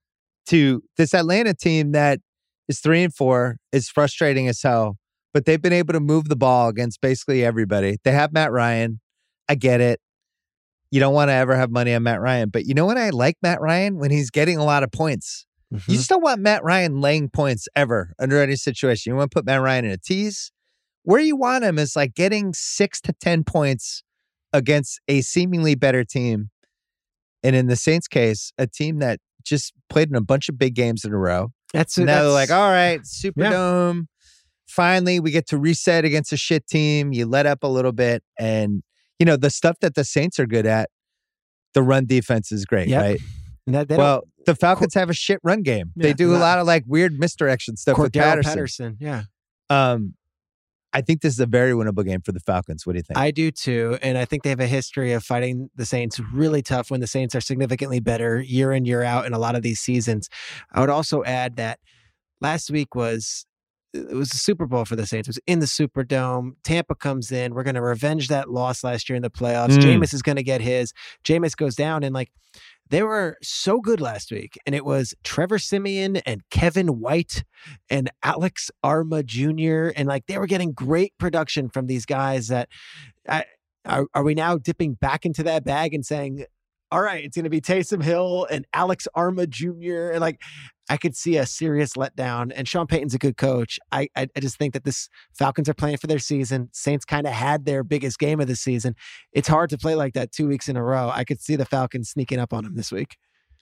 to this Atlanta team that is three and four, is frustrating as hell, but they've been able to move the ball against basically everybody. They have Matt Ryan. I get it. You don't want to ever have money on Matt Ryan, but you know what I like Matt Ryan? When he's getting a lot of points. Mm-hmm. You just don't want Matt Ryan laying points ever under any situation. You want to put Matt Ryan in a tease. Where you want him is like getting six to ten points against a seemingly better team. And in the Saints case, a team that just played in a bunch of big games in a row. That's it. Now that's, they're like, all right, Superdome. Yeah. Finally, we get to reset against a shit team. You let up a little bit. And, you know, the stuff that the Saints are good at, the run defense is great, yep. right? That, well, the Falcons have a shit run game. Yeah, they do a lot of like weird misdirection stuff with Patterson. Patterson. Yeah. Um, I think this is a very winnable game for the Falcons. What do you think? I do too. And I think they have a history of fighting the Saints really tough when the Saints are significantly better year in, year out in a lot of these seasons. I would also add that last week was, it was the Super Bowl for the Saints. It was in the Superdome. Tampa comes in. We're going to revenge that loss last year in the playoffs. Mm. Jameis is going to get his. Jameis goes down and like, they were so good last week, and it was Trevor Siemian and Kevin White and Alex Arma Junior And like they were getting great production from these guys that I, are, are we now dipping back into that bag and saying, all right, it's going to be Taysom Hill and Alex Arma Junior And like, I could see a serious letdown. And Sean Payton's a good coach. I I, I just think that this Falcons are playing for their season. Saints kind of had their biggest game of the season. It's hard to play like that two weeks in a row. I could see the Falcons sneaking up on them this week.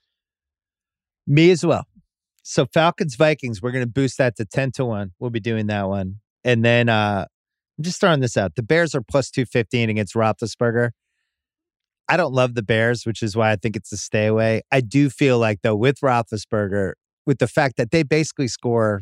Me as well. So Falcons Vikings, we're going to boost that to ten to one. We'll be doing that one. And then uh, I'm just throwing this out. The Bears are plus two fifteen against Roethlisberger. I don't love the Bears, which is why I think it's a stay away. I do feel like, though, with Roethlisberger, with the fact that they basically score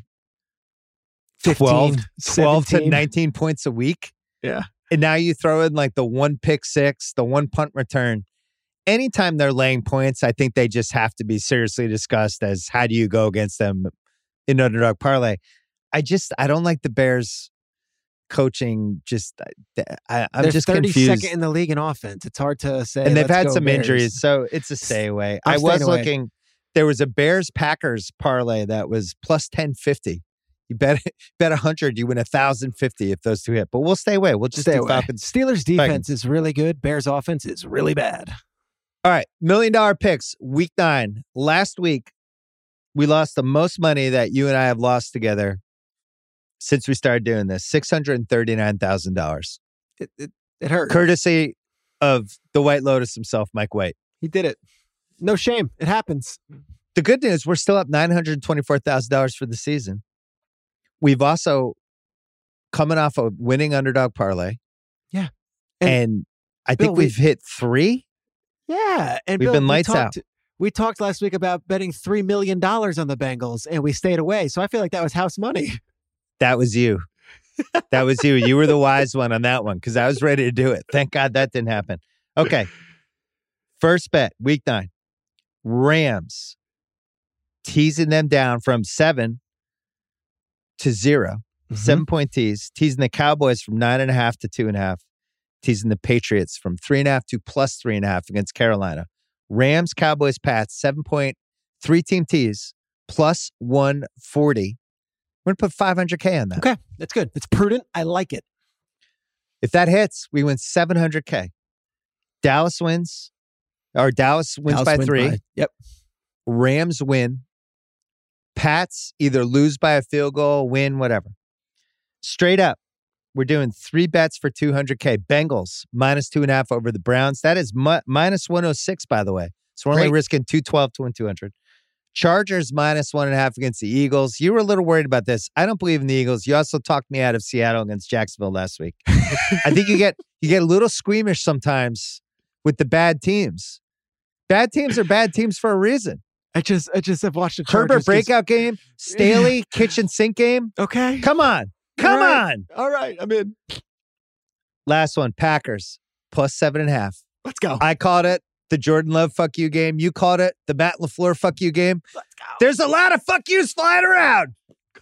twelve, twelve to nineteen points a week. Yeah. And now you throw in like the one pick six, the one punt return. Anytime they're laying points, I think they just have to be seriously discussed as how do you go against them in underdog parlay. I just, I don't like the Bears coaching. Just, I, I'm They're just thirty-second confused. in the league in offense. It's hard to say. And they've let's had go some Bears. injuries, so it's a stay away. I'm I was staying away. looking, there was a Bears Packers parlay that was plus ten fifty. You bet bet one hundred, you win one thousand fifty if those two hit. But we'll stay away. We'll just Stay do away. Falcons. Steelers defense Vikings. is really good. Bears offense is really bad. All right, million dollar picks, week nine. Last week, we lost the most money that you and I have lost together since we started doing this, six hundred thirty-nine thousand dollars. It, it, it hurt. Courtesy of the White Lotus himself, Mike White. He did it. No shame. It happens. The good news, we're still up nine hundred twenty-four thousand dollars for the season. We've also coming off a winning underdog parlay. Yeah. And, And I Bill, think we've we- hit three. Yeah. And We've Bill, been we lights talked, We talked last week about betting three million dollars on the Bengals, and we stayed away. So I feel like that was house money. That was you. That was you. You were the wise one on that one because I was ready to do it. Thank God that didn't happen. Okay. First bet, week nine. Rams teasing them down from seven to zero. Mhm. Seven point tease. Teasing the Cowboys from nine and a half to two and a half. Teasing the Patriots from three and a half to plus three and a half against Carolina. Rams, Cowboys, Pats, seven point three team tease plus one forty. We're going to put five hundred K on that. Okay. That's good. It's prudent. I like it. If that hits, we win seven hundred K. Dallas wins, or Dallas wins Dallas by wins three. by- Yep. Rams win. Pats either lose by a field goal, win, whatever. Straight up, we're doing three bets for two hundred K. Bengals minus two and a half over the Browns. That is mu- minus one oh six, by the way. So we're only Great. risking two twelve to win two hundred. Chargers minus one and a half against the Eagles. You were a little worried about this. I don't believe in the Eagles. You also talked me out of Seattle against Jacksonville last week. I think you get you get a little squeamish sometimes with the bad teams. Bad teams are bad teams for a reason. I just, I just have watched a Herbert breakout game, Staley kitchen sink game. Okay. Come on, come All right. on. All right. I'm in. Last one, Packers plus seven and a half. Let's go. I called it the Jordan Love fuck you game. You called it the Matt LaFleur fuck you game. Let's go. There's a lot of fuck yous flying around.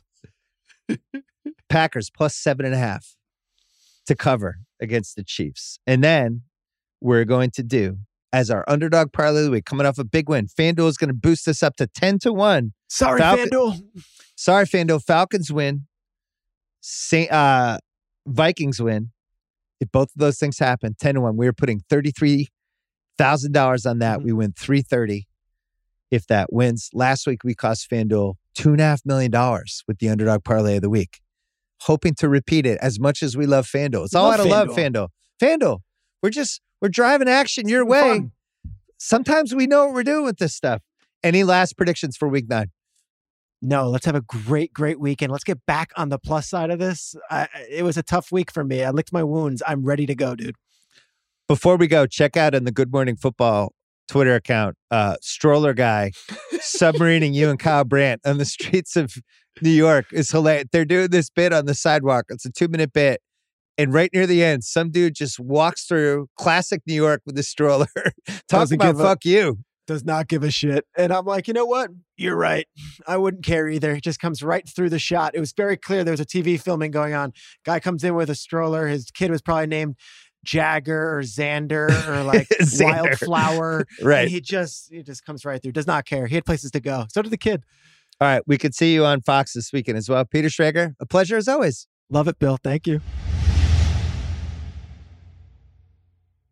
Packers plus seven and a half to cover against the Chiefs. And then we're going to do, as our underdog parlay of the week, coming off a big win, FanDuel is going to boost us up to ten to one. Sorry, Falcon- FanDuel. Sorry, FanDuel. Falcons win. Saint, uh, Vikings win. If both of those things happen, ten to one. We are putting thirty-three thousand dollars on that. Mhm. We win three thirty if that wins. Last week, we cost FanDuel two and a half million dollars with the underdog parlay of the week. Hoping to repeat it as much as we love FanDuel. It's all Love out of love, FanDuel. FanDuel. FanDuel, we're just, we're driving action your way. Fun. Sometimes we know what we're doing with this stuff. Any last predictions for week nine? No, let's have a great, great weekend. Let's get back on the plus side of this. I, it was a tough week for me. I licked my wounds. I'm ready to go, dude. Before we go, check out in the Good Morning Football Twitter account, uh, Stroller Guy submarining you and Kyle Brandt on the streets of New York is hilarious. They're doing this bit on the sidewalk. It's a two minute bit. And right near the end, some dude just walks through classic New York with a stroller. Talk Doesn't about give a- fuck you. Does not give a shit. And I'm like, you know what? You're right. I wouldn't care either. It just comes right through the shot. It was very clear there was a T V filming going on. Guy comes in with a stroller. His kid was probably named Jagger or Xander or like Xander. Wildflower. Right. And he just, he just comes right through. Does not care. He had places to go. So did the kid. All right. We could see you on Fox this weekend as well. Peter Schrager, a pleasure as always. Love it, Bill. Thank you.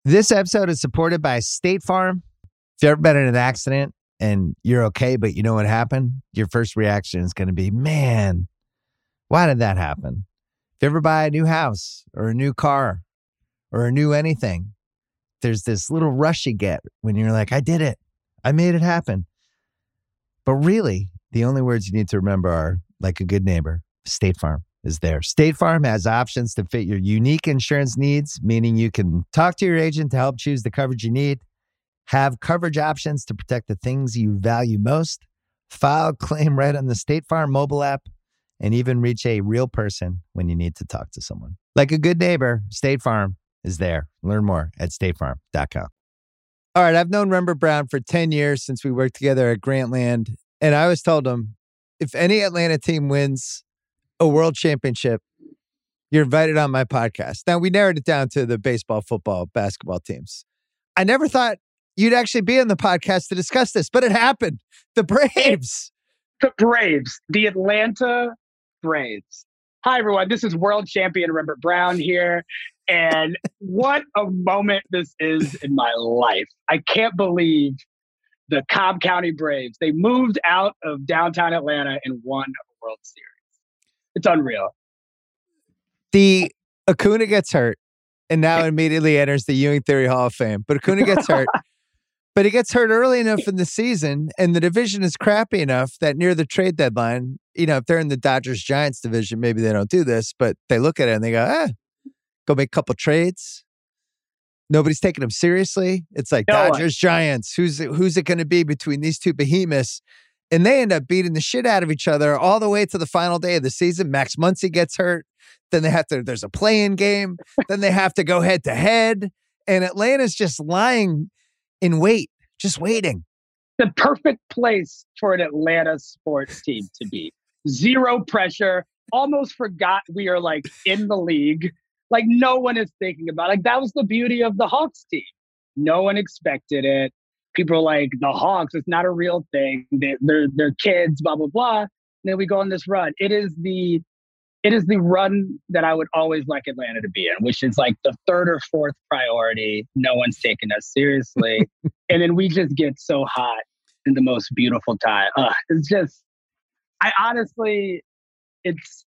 This episode is supported by State Farm. If you've ever been in an accident and you're okay, but you know what happened, your first reaction is going to be, man, why did that happen? If you ever buy a new house or a new car or a new anything, there's this little rush you get when you're like, I did it. I made it happen. But really, the only words you need to remember are, like a good neighbor, State Farm is there. State Farm has options to fit your unique insurance needs, meaning you can talk to your agent to help choose the coverage you need, have coverage options to protect the things you value most, file a claim right on the State Farm mobile app, and even reach a real person when you need to talk to someone. Like a good neighbor, State Farm is there. Learn more at state farm dot com. All right, I've known Rembert Brown for ten years since we worked together at Grantland, and I always told him, if any Atlanta team wins a world championship, you're invited on my podcast. Now, we narrowed it down to the baseball, football, basketball teams. I never thought you'd actually be on the podcast to discuss this, but it happened. The Braves. The Braves. The Atlanta Braves. Hi, everyone. This is world champion Rembert Brown here. And what a moment this is in my life. I can't believe the Cobb County Braves. They moved out of downtown Atlanta and won a World Series. It's unreal. The Acuna gets hurt and now immediately enters the Ewing Theory Hall of Fame. But Acuna gets hurt. But he gets hurt early enough in the season, and the division is crappy enough that near the trade deadline, you know, if they're in the Dodgers-Giants division, maybe they don't do this, but they look at it and they go, ah, go make a couple trades. Nobody's taking them seriously. It's like No one. Dodgers-Giants. Who's it, who's it going to be between these two behemoths? And they end up beating the shit out of each other all the way to the final day of the season. Max Muncy gets hurt. Then they have to, there's a play-in game. Then they have to go head-to-head. And Atlanta's just lying in wait, just waiting. The perfect place for an Atlanta sports team to be. Zero pressure. Almost forgot we are like in the league. Like no one is thinking about it. Like that was the beauty of the Hawks team. No one expected it. People are like, the Hawks, it's not a real thing. They're, they're, they're kids, blah, blah, blah. And then we go on this run. It is the it is the run that I would always like Atlanta to be in, which is like the third or fourth priority. No one's taking us seriously. And then we just get so hot in the most beautiful time. Uh, it's just, I honestly, it's,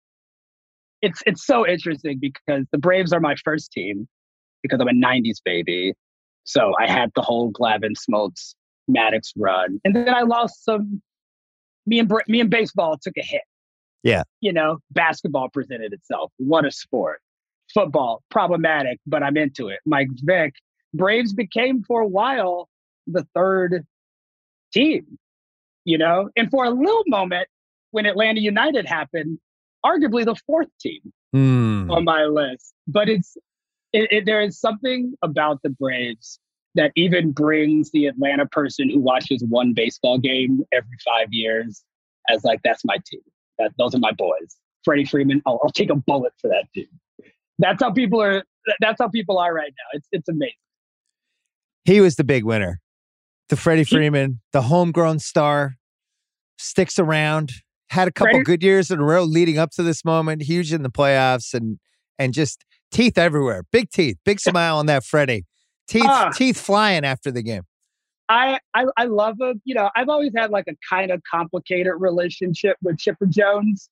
it's, it's so interesting because the Braves are my first team because I'm a nineties baby. So I had the whole Glavine, Smoltz, Maddox run. And then I lost some, me and, me and baseball took a hit. Yeah. You know, basketball presented itself. What a sport. Football, problematic, but I'm into it. Mike Vick. Braves became for a while the third team, you know? And for a little moment, when Atlanta United happened, arguably the fourth team mm. on my list. But it's it, it, there is something about the Braves that even brings the Atlanta person who watches one baseball game every five years as like, that's my team. That those are my boys. Freddie Freeman. I'll, I'll take a bullet for that dude. That's how people are. That's how people are right now. It's it's amazing. He was the big winner. The Freddie Freeman, the homegrown star, sticks around. Had a couple Freddie? good years in a row leading up to this moment. Huge in the playoffs and and just teeth everywhere. Big teeth. Big smile on that Freddie. Teeth Uh, teeth flying after the game. I, I I love him. You know, I've always had like a kind of complicated relationship with Chipper Jones.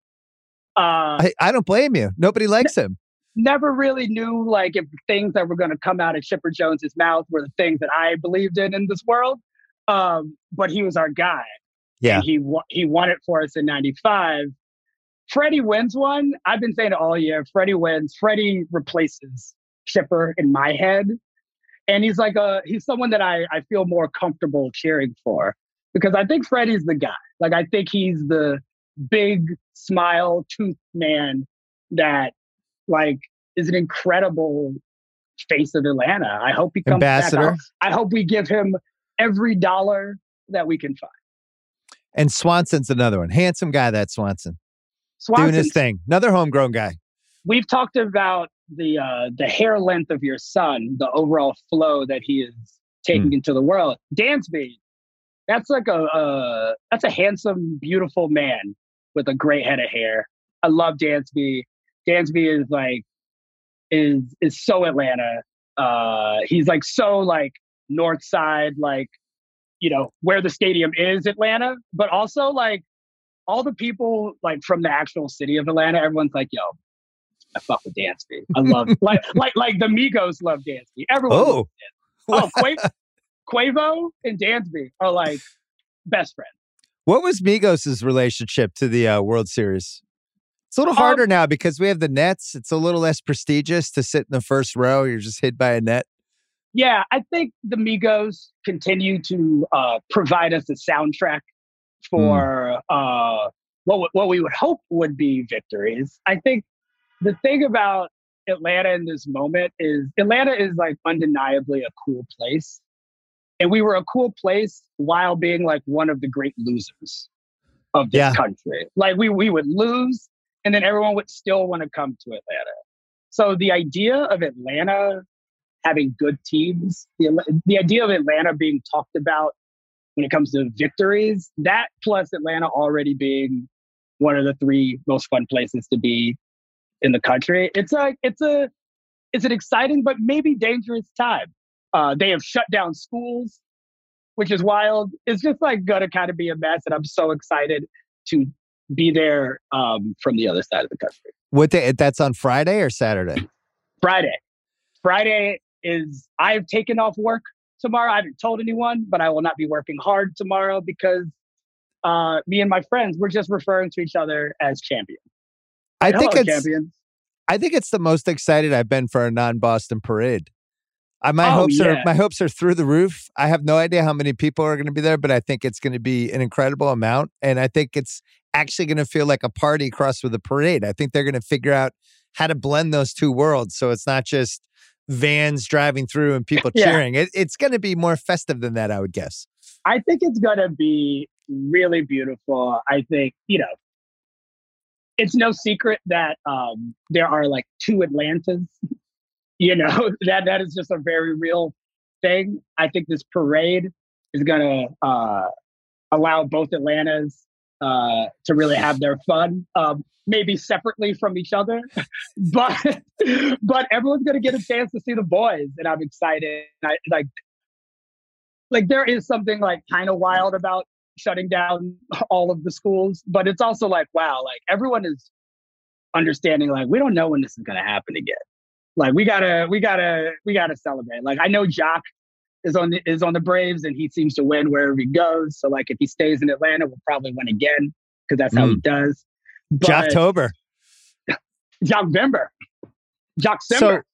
Uh, I, I don't blame you. Nobody likes him. Never really knew like if things that were going to come out of Chipper Jones's mouth were the things that I believed in in this world. Um, but he was our guy. Yeah. And he wa- he won it for us in ninety-five. Freddie wins one. I've been saying it all year. Freddie wins. Freddie replaces Chipper in my head. And he's like a, he's someone that I, I feel more comfortable cheering for because I think Freddie's the guy. Like, I think he's the big smile tooth man that like is an incredible face of Atlanta. I hope he comes Ambassador. back. I, I hope we give him every dollar that we can find. And Swanson's another one. Handsome guy, that Swanson. Swanson, Doing his thing. Another homegrown guy. We've talked about the uh, the hair length of your son, the overall flow that he is taking Mm. into the world. Dansby, that's like a uh, that's a handsome, beautiful man with a great head of hair. I love Dansby. Dansby is like is is so Atlanta. Uh, he's like so like north side, like, you know, where the stadium is, Atlanta, but also like all the people like from the actual city of Atlanta, everyone's like, yo, I fuck with Dansby. I love like like like the Migos love Dansby. Everyone Oh, loves Dansby. Oh, Qua- Quavo and Dansby are like best friends. what was Migos' relationship to the uh, World Series? It's a little harder Um, now because we have the Nets. It's a little less prestigious to sit in the first row. You're just hit by a net. Yeah, I think the Migos continue to uh, provide us a soundtrack for uh, what what we would hope would be victories. I think the thing about Atlanta in this moment is Atlanta is like undeniably a cool place, and we were a cool place while being like one of the great losers of this Yeah. country. Like we we would lose, and then everyone would still want to come to Atlanta. So the idea of Atlanta having good teams, the, the idea of Atlanta being talked about when it comes to victories, that plus Atlanta already being one of the three most fun places to be in the country, it's like it's a it's an exciting but maybe dangerous time. Uh, they have shut down schools, which is wild. It's just like gonna kind of be a mess, and I'm so excited to be there um, from the other side of the country. What day? That's on Friday or Saturday? Friday. Friday is I've taken off work tomorrow. I haven't told anyone, but I will not be working hard tomorrow because uh, me and my friends, we're just referring to each other as champions. I Like, think hello, it's. champions. I think it's the most excited I've been for a non-Boston parade. Uh, my Oh, hopes are yeah. my hopes are through the roof. I have no idea how many people are going to be there, but I think it's going to be an incredible amount, and I think it's actually going to feel like a party crossed with a parade. I think they're going to figure out how to blend those two worlds, so it's not just vans driving through and people Yeah. cheering. It, it's going to be more festive than that, I would guess. I think it's going to be really beautiful. I think, you know, it's no secret that um, there are like two Atlantas, you know, that that is just a very real thing. I think this parade is going to uh, allow both Atlantas uh, to really have their fun, um, maybe separately from each other, but but everyone's going to get a chance to see the boys, and I'm excited. I, like, like there is something like kind of wild about shutting down all of the schools, but it's also like, wow, like everyone is understanding, like, we don't know when this is going to happen again. Like we gotta, we gotta, we gotta celebrate. Like I know Jock is on the, is on the Braves, and he seems to win wherever he goes. So like if he stays in Atlanta, we'll probably win again because that's how Mm. he does. Jocktober. Jockvember, Jock So, Simber,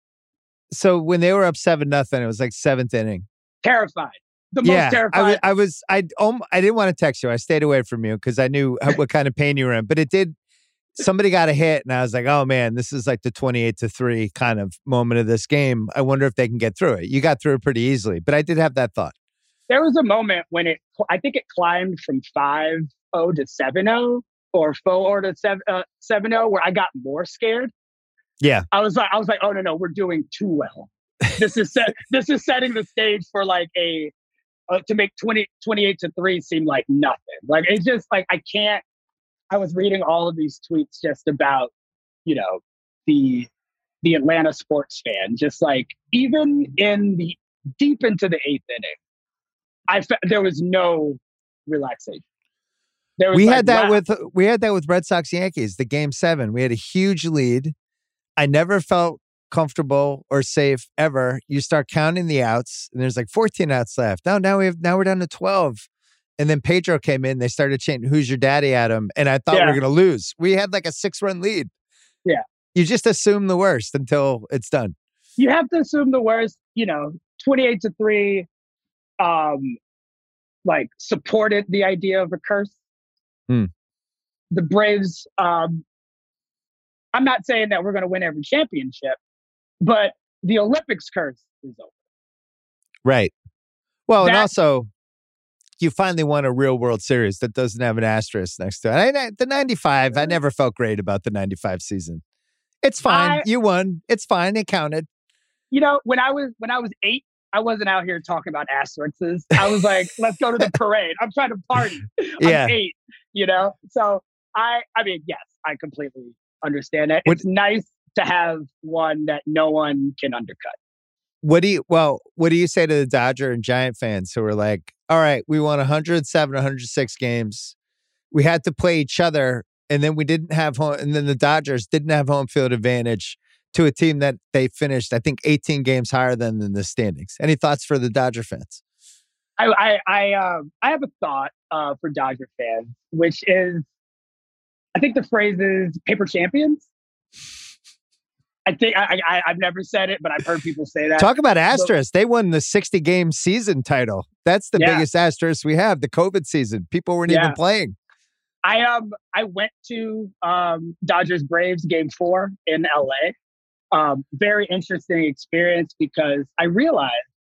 so when they were up seven nothing, it was like seventh inning. terrified. The Yeah, most terrified. I was, I was, I, um, I didn't want to text you. I stayed away from you because I knew how, what kind of pain you were in. But it did. Somebody got a hit, and I was like, "Oh man, this is like the twenty-eight to three kind of moment of this game. I wonder if they can get through it." You got through it pretty easily, but I did have that thought. There was a moment when it, I think it climbed from five oh to seven oh or four oh to seven oh, where I got more scared. Yeah, I was like, I was like, oh no, no, we're doing too well. This is set, this is setting the stage for like a uh, to make twenty, twenty-eight to three seem like nothing. Like it's just like I can't. I was reading all of these tweets just about, you know, the the Atlanta sports fan, just like even in the deep into the eighth inning, I fe- there was no relaxation. There was we like, had that wow. with we had that with Red Sox Yankees. The game seven, we had a huge lead. I never felt comfortable or safe ever. You start counting the outs, and there's like fourteen outs left. Now, now we have now we're down to twelve. And then Pedro came in. They started chanting, "Who's your daddy?" at him, and I thought Yeah. we were going to lose. We had like a six-run lead. Yeah. You just assume the worst until it's done. You have to assume the worst. You know, twenty-eight to three, um, like supported the idea of a curse. Hmm. The Braves. Um, I'm not saying that we're going to win every championship, but the Olympics curse is over. Right. Well, and That- also, you finally won a real World Series that doesn't have an asterisk next to it. I, I, the ninety-five, I never felt great about the ninety-five season. It's fine. I- you won. It's fine. It counted. You know, when I was when I was eight, I wasn't out here talking about asterisks. I was like, let's go to the parade. I'm trying to party. Yeah. I'm eight, you know? So I I mean, yes, I completely understand that. What- It's nice to have one that no one can undercut. What do you, well, what do you say to the Dodger and Giant fans who are like, all right, we won one hundred seven, one hundred six games. We had to play each other, and then we didn't have home, and then the Dodgers didn't have home field advantage to a team that they finished, I think, eighteen games higher than in the standings. Any thoughts for the Dodger fans? I I I, uh, I have a thought uh, for Dodger fans, which is, I think the phrase is paper champions. I think I, I I've never said it, but I've heard people say that. Talk about asterisk. They won the sixty game season title. That's the Yeah. biggest asterisk we have. The COVID season. People weren't Yeah. even playing. I um I went to um Dodgers Braves game four in L A. Um, very interesting experience because I realized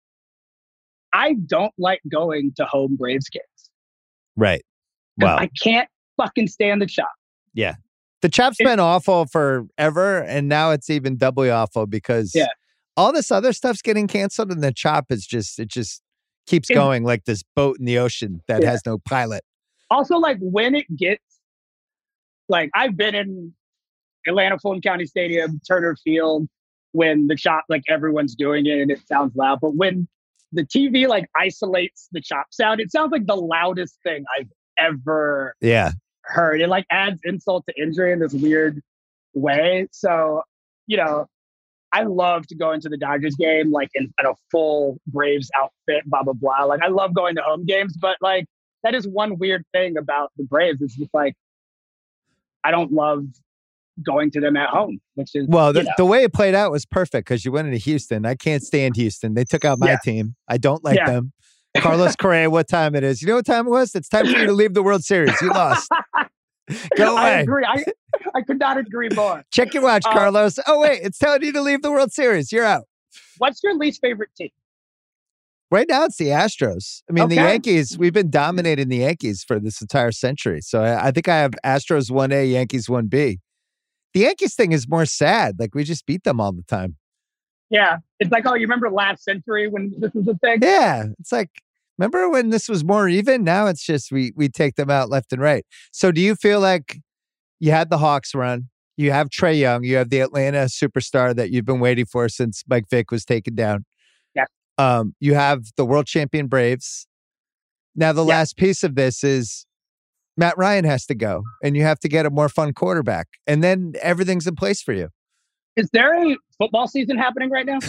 I don't like going to home Braves games. Right. 'Cause Wow. I can't fucking stand the chop. Yeah. The chop's It- been awful forever, and now it's even doubly awful because Yeah. all this other stuff's getting canceled, and the chop is just, it just keeps It- going like this boat in the ocean that Yeah. has no pilot. Also, like when it gets, like I've been in Atlanta Fulton County Stadium, Turner Field, when the chop, like everyone's doing it and it sounds loud. But when the T V like isolates the chop sound, it sounds like the loudest thing I've ever Yeah. heard. It like adds insult to injury in this weird way. So, you know, I love to go into the Dodgers game like in, in a full Braves outfit, blah, blah, blah. Like I love going to home games, but like that is one weird thing about the Braves. It's just like, I don't love going to them at home, which is, Well, the, you know. the way it played out was perfect because you went into Houston. I can't stand Houston. They took out my Yeah. team. I don't like Yeah. them. Carlos Correa, what time it is? You know what time it was? It's time for you to leave the World Series. You lost. Go I away. agree. I, I could not agree more. Check your watch, Uh, Carlos. Oh, wait. It's telling you to leave the World Series. You're out. What's your least favorite team? Right now, it's the Astros. I mean, the Okay. Yankees, we've been dominating the Yankees for this entire century. So I, I think I have Astros one A, Yankees one B. The Yankees thing is more sad. Like, we just beat them all the time. Yeah. It's like, oh, you remember last century when this was a thing? Yeah. It's like, remember when this was more even? Now it's just we we take them out left and right. So do you feel like you had the Hawks run? You have Trae Young. You have the Atlanta superstar that you've been waiting for since Mike Vick was taken down. Yeah. Um, you have the world champion Braves. Now the Yeah. last piece of this is Matt Ryan has to go, and you have to get a more fun quarterback, and then everything's in place for you. Is there a football season happening right now?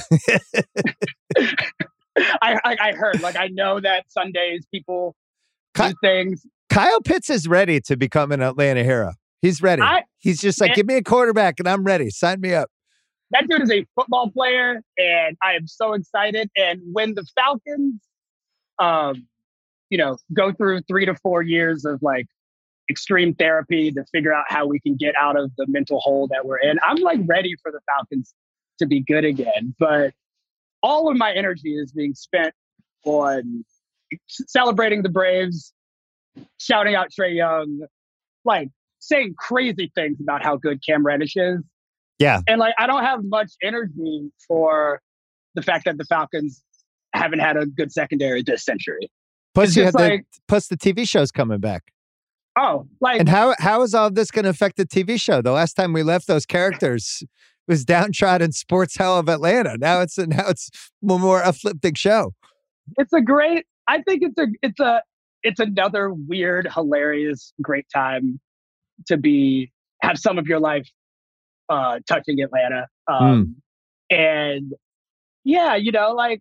I, I I heard, like, I know that Sundays people Ky- do things. Kyle Pitts is ready to become an Atlanta hero. He's ready. I, He's just like, Man- give me a quarterback, and I'm ready. Sign me up. that dude is a football player, and I am so excited. And when the Falcons, um, you know, go through three to four years of like extreme therapy to figure out how we can get out of the mental hole that we're in, I'm like ready for the Falcons to be good again. But all of my energy is being spent on celebrating the Braves, shouting out Trae Young, like saying crazy things about how good Cam Reddish is. Yeah. And like, I don't have much energy for the fact that the Falcons haven't had a good secondary this century. Plus, It's you have just the like- plus the T V show's coming back. Oh, like, And how how is all this going to affect the T V show? The last time we left those characters was downtrodden sports hell of Atlanta. Now it's a, now it's a more uplifting show. it's a great, I think it's a, it's a, it's another weird, hilarious, great time to be, have some of your life uh, touching Atlanta. Um, And yeah, you know, like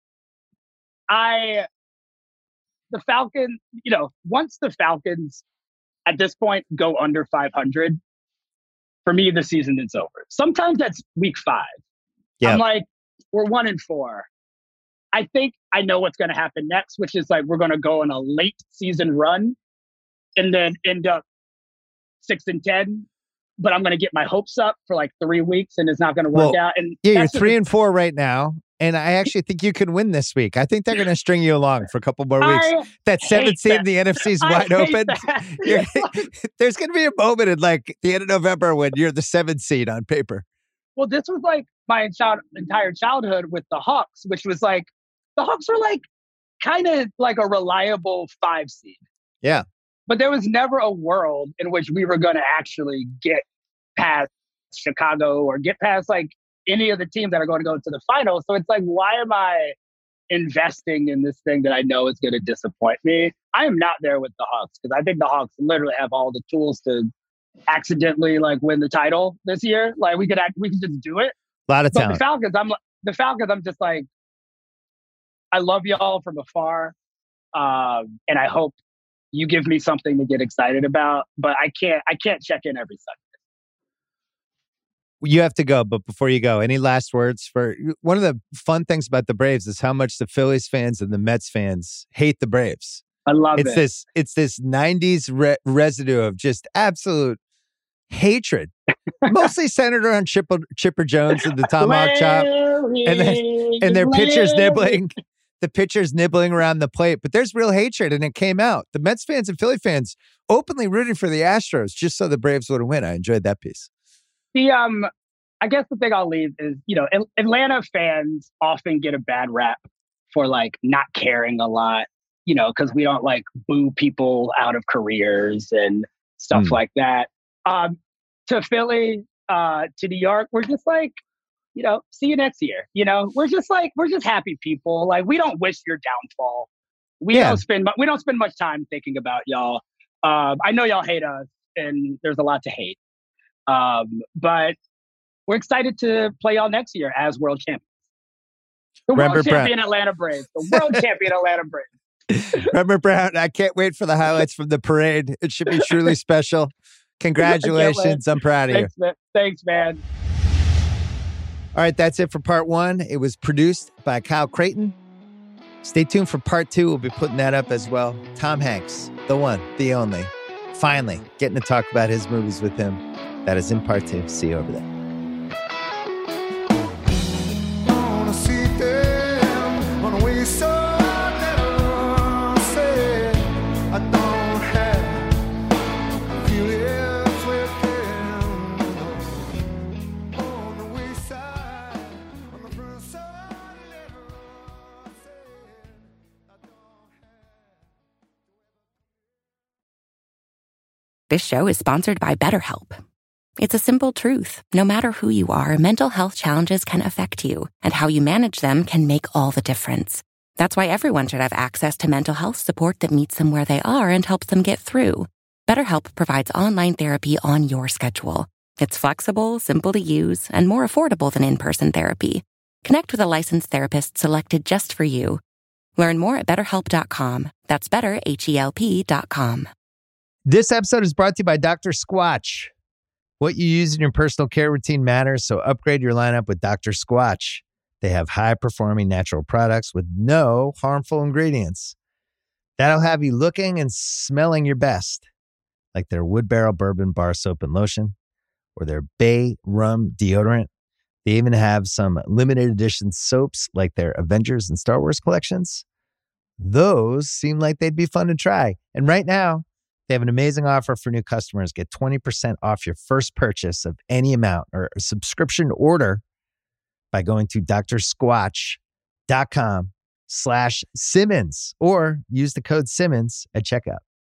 I, the Falcon, you know, once the Falcons at this point go under five hundred, for me, the season is over. Sometimes that's week five. Yeah. I'm like, we're one and four. I think I know what's going to happen next, which is like we're going to go on a late season run and then end up six and ten. But I'm going to get my hopes up for like three weeks and it's not going to work Well, out. And Yeah, you're that's what three it- and four right now, and I actually think you can win this week. I think they're going to string you along for a couple more weeks. I that seventh hate seed that. in the N F C is I wide hate open. that. You're- There's going to be a moment in like the end of November when you're the seventh seed on paper. Well, this was like my child, entire childhood with the Hawks, which was like the Hawks were like kind of like a reliable five seed. Yeah. But there was never a world in which we were going to actually get past Chicago or get past like any of the teams that are going to go to the final. So it's like, why am I investing in this thing that I know is going to disappoint me? I am not there with the Hawks because I think the Hawks literally have all the tools to accidentally like win the title this year. Like we could act, we could just do it. A lot of But talent. the Falcons, I'm the Falcons. I'm just like, I love y'all from afar, um, and I hope you give me something to get excited about. But I can't. I can't check in every Sunday. You have to go, but before you go, any last words for one of the fun things about the Braves is how much the Phillies fans and the Mets fans hate the Braves. I love it's it. this it's this nineties re- residue of just absolute hatred, mostly centered around Chipper, Chipper Jones and the tomahawk chop, and then and their pitchers nibbling, the pitchers nibbling around the plate. But there's real hatred, and it came out. The Mets fans and Philly fans openly rooting for the Astros just so the Braves would win. I enjoyed that piece. The um, I guess the thing I'll leave is, you know, Atlanta fans often get a bad rap for like not caring a lot, you know, because we don't like boo people out of careers and stuff mm. like that. Um, to Philly, uh, to New York, we're just like, you know, see you next year. You know, we're just like, we're just happy people. Like, we don't wish your downfall. We yeah. don't spend, we don't spend much time thinking about y'all. Um, I know y'all hate us, and there's a lot to hate. Um, but we're excited to play y'all next year as world champions. The Remember world champion Brown. Atlanta Braves. The world champion Atlanta Braves. Remember Brown, I can't wait for the highlights from the parade. It should be truly special. Congratulations. I'm proud of Thanks, you. Man. Thanks, man. All right, that's it for part one. It was produced by Kyle Creighton. Stay tuned for part two. We'll be putting that up as well. Tom Hanks, the one, the only. Finally, getting to talk about his movies with him. That is in part two. See you over there. This show is sponsored by BetterHelp. It's a simple truth. No matter who you are, mental health challenges can affect you, and how you manage them can make all the difference. That's why everyone should have access to mental health support that meets them where they are and helps them get through. BetterHelp provides online therapy on your schedule. It's flexible, simple to use, and more affordable than in-person therapy. Connect with a licensed therapist selected just for you. Learn more at better help dot com. That's better, H E L P dot com. This episode is brought to you by Doctor Squatch. What you use in your personal care routine matters, so upgrade your lineup with Doctor Squatch. They have high-performing natural products with no harmful ingredients. That'll have you looking and smelling your best, like their Wood Barrel Bourbon Bar Soap and Lotion or their Bay Rum Deodorant. They even have some limited edition soaps like their Avengers and Star Wars collections. Those seem like they'd be fun to try. And right now, they have an amazing offer for new customers. Get twenty percent off your first purchase of any amount or a subscription order by going to drsquatch.com slash Simmons or use the code Simmons at checkout.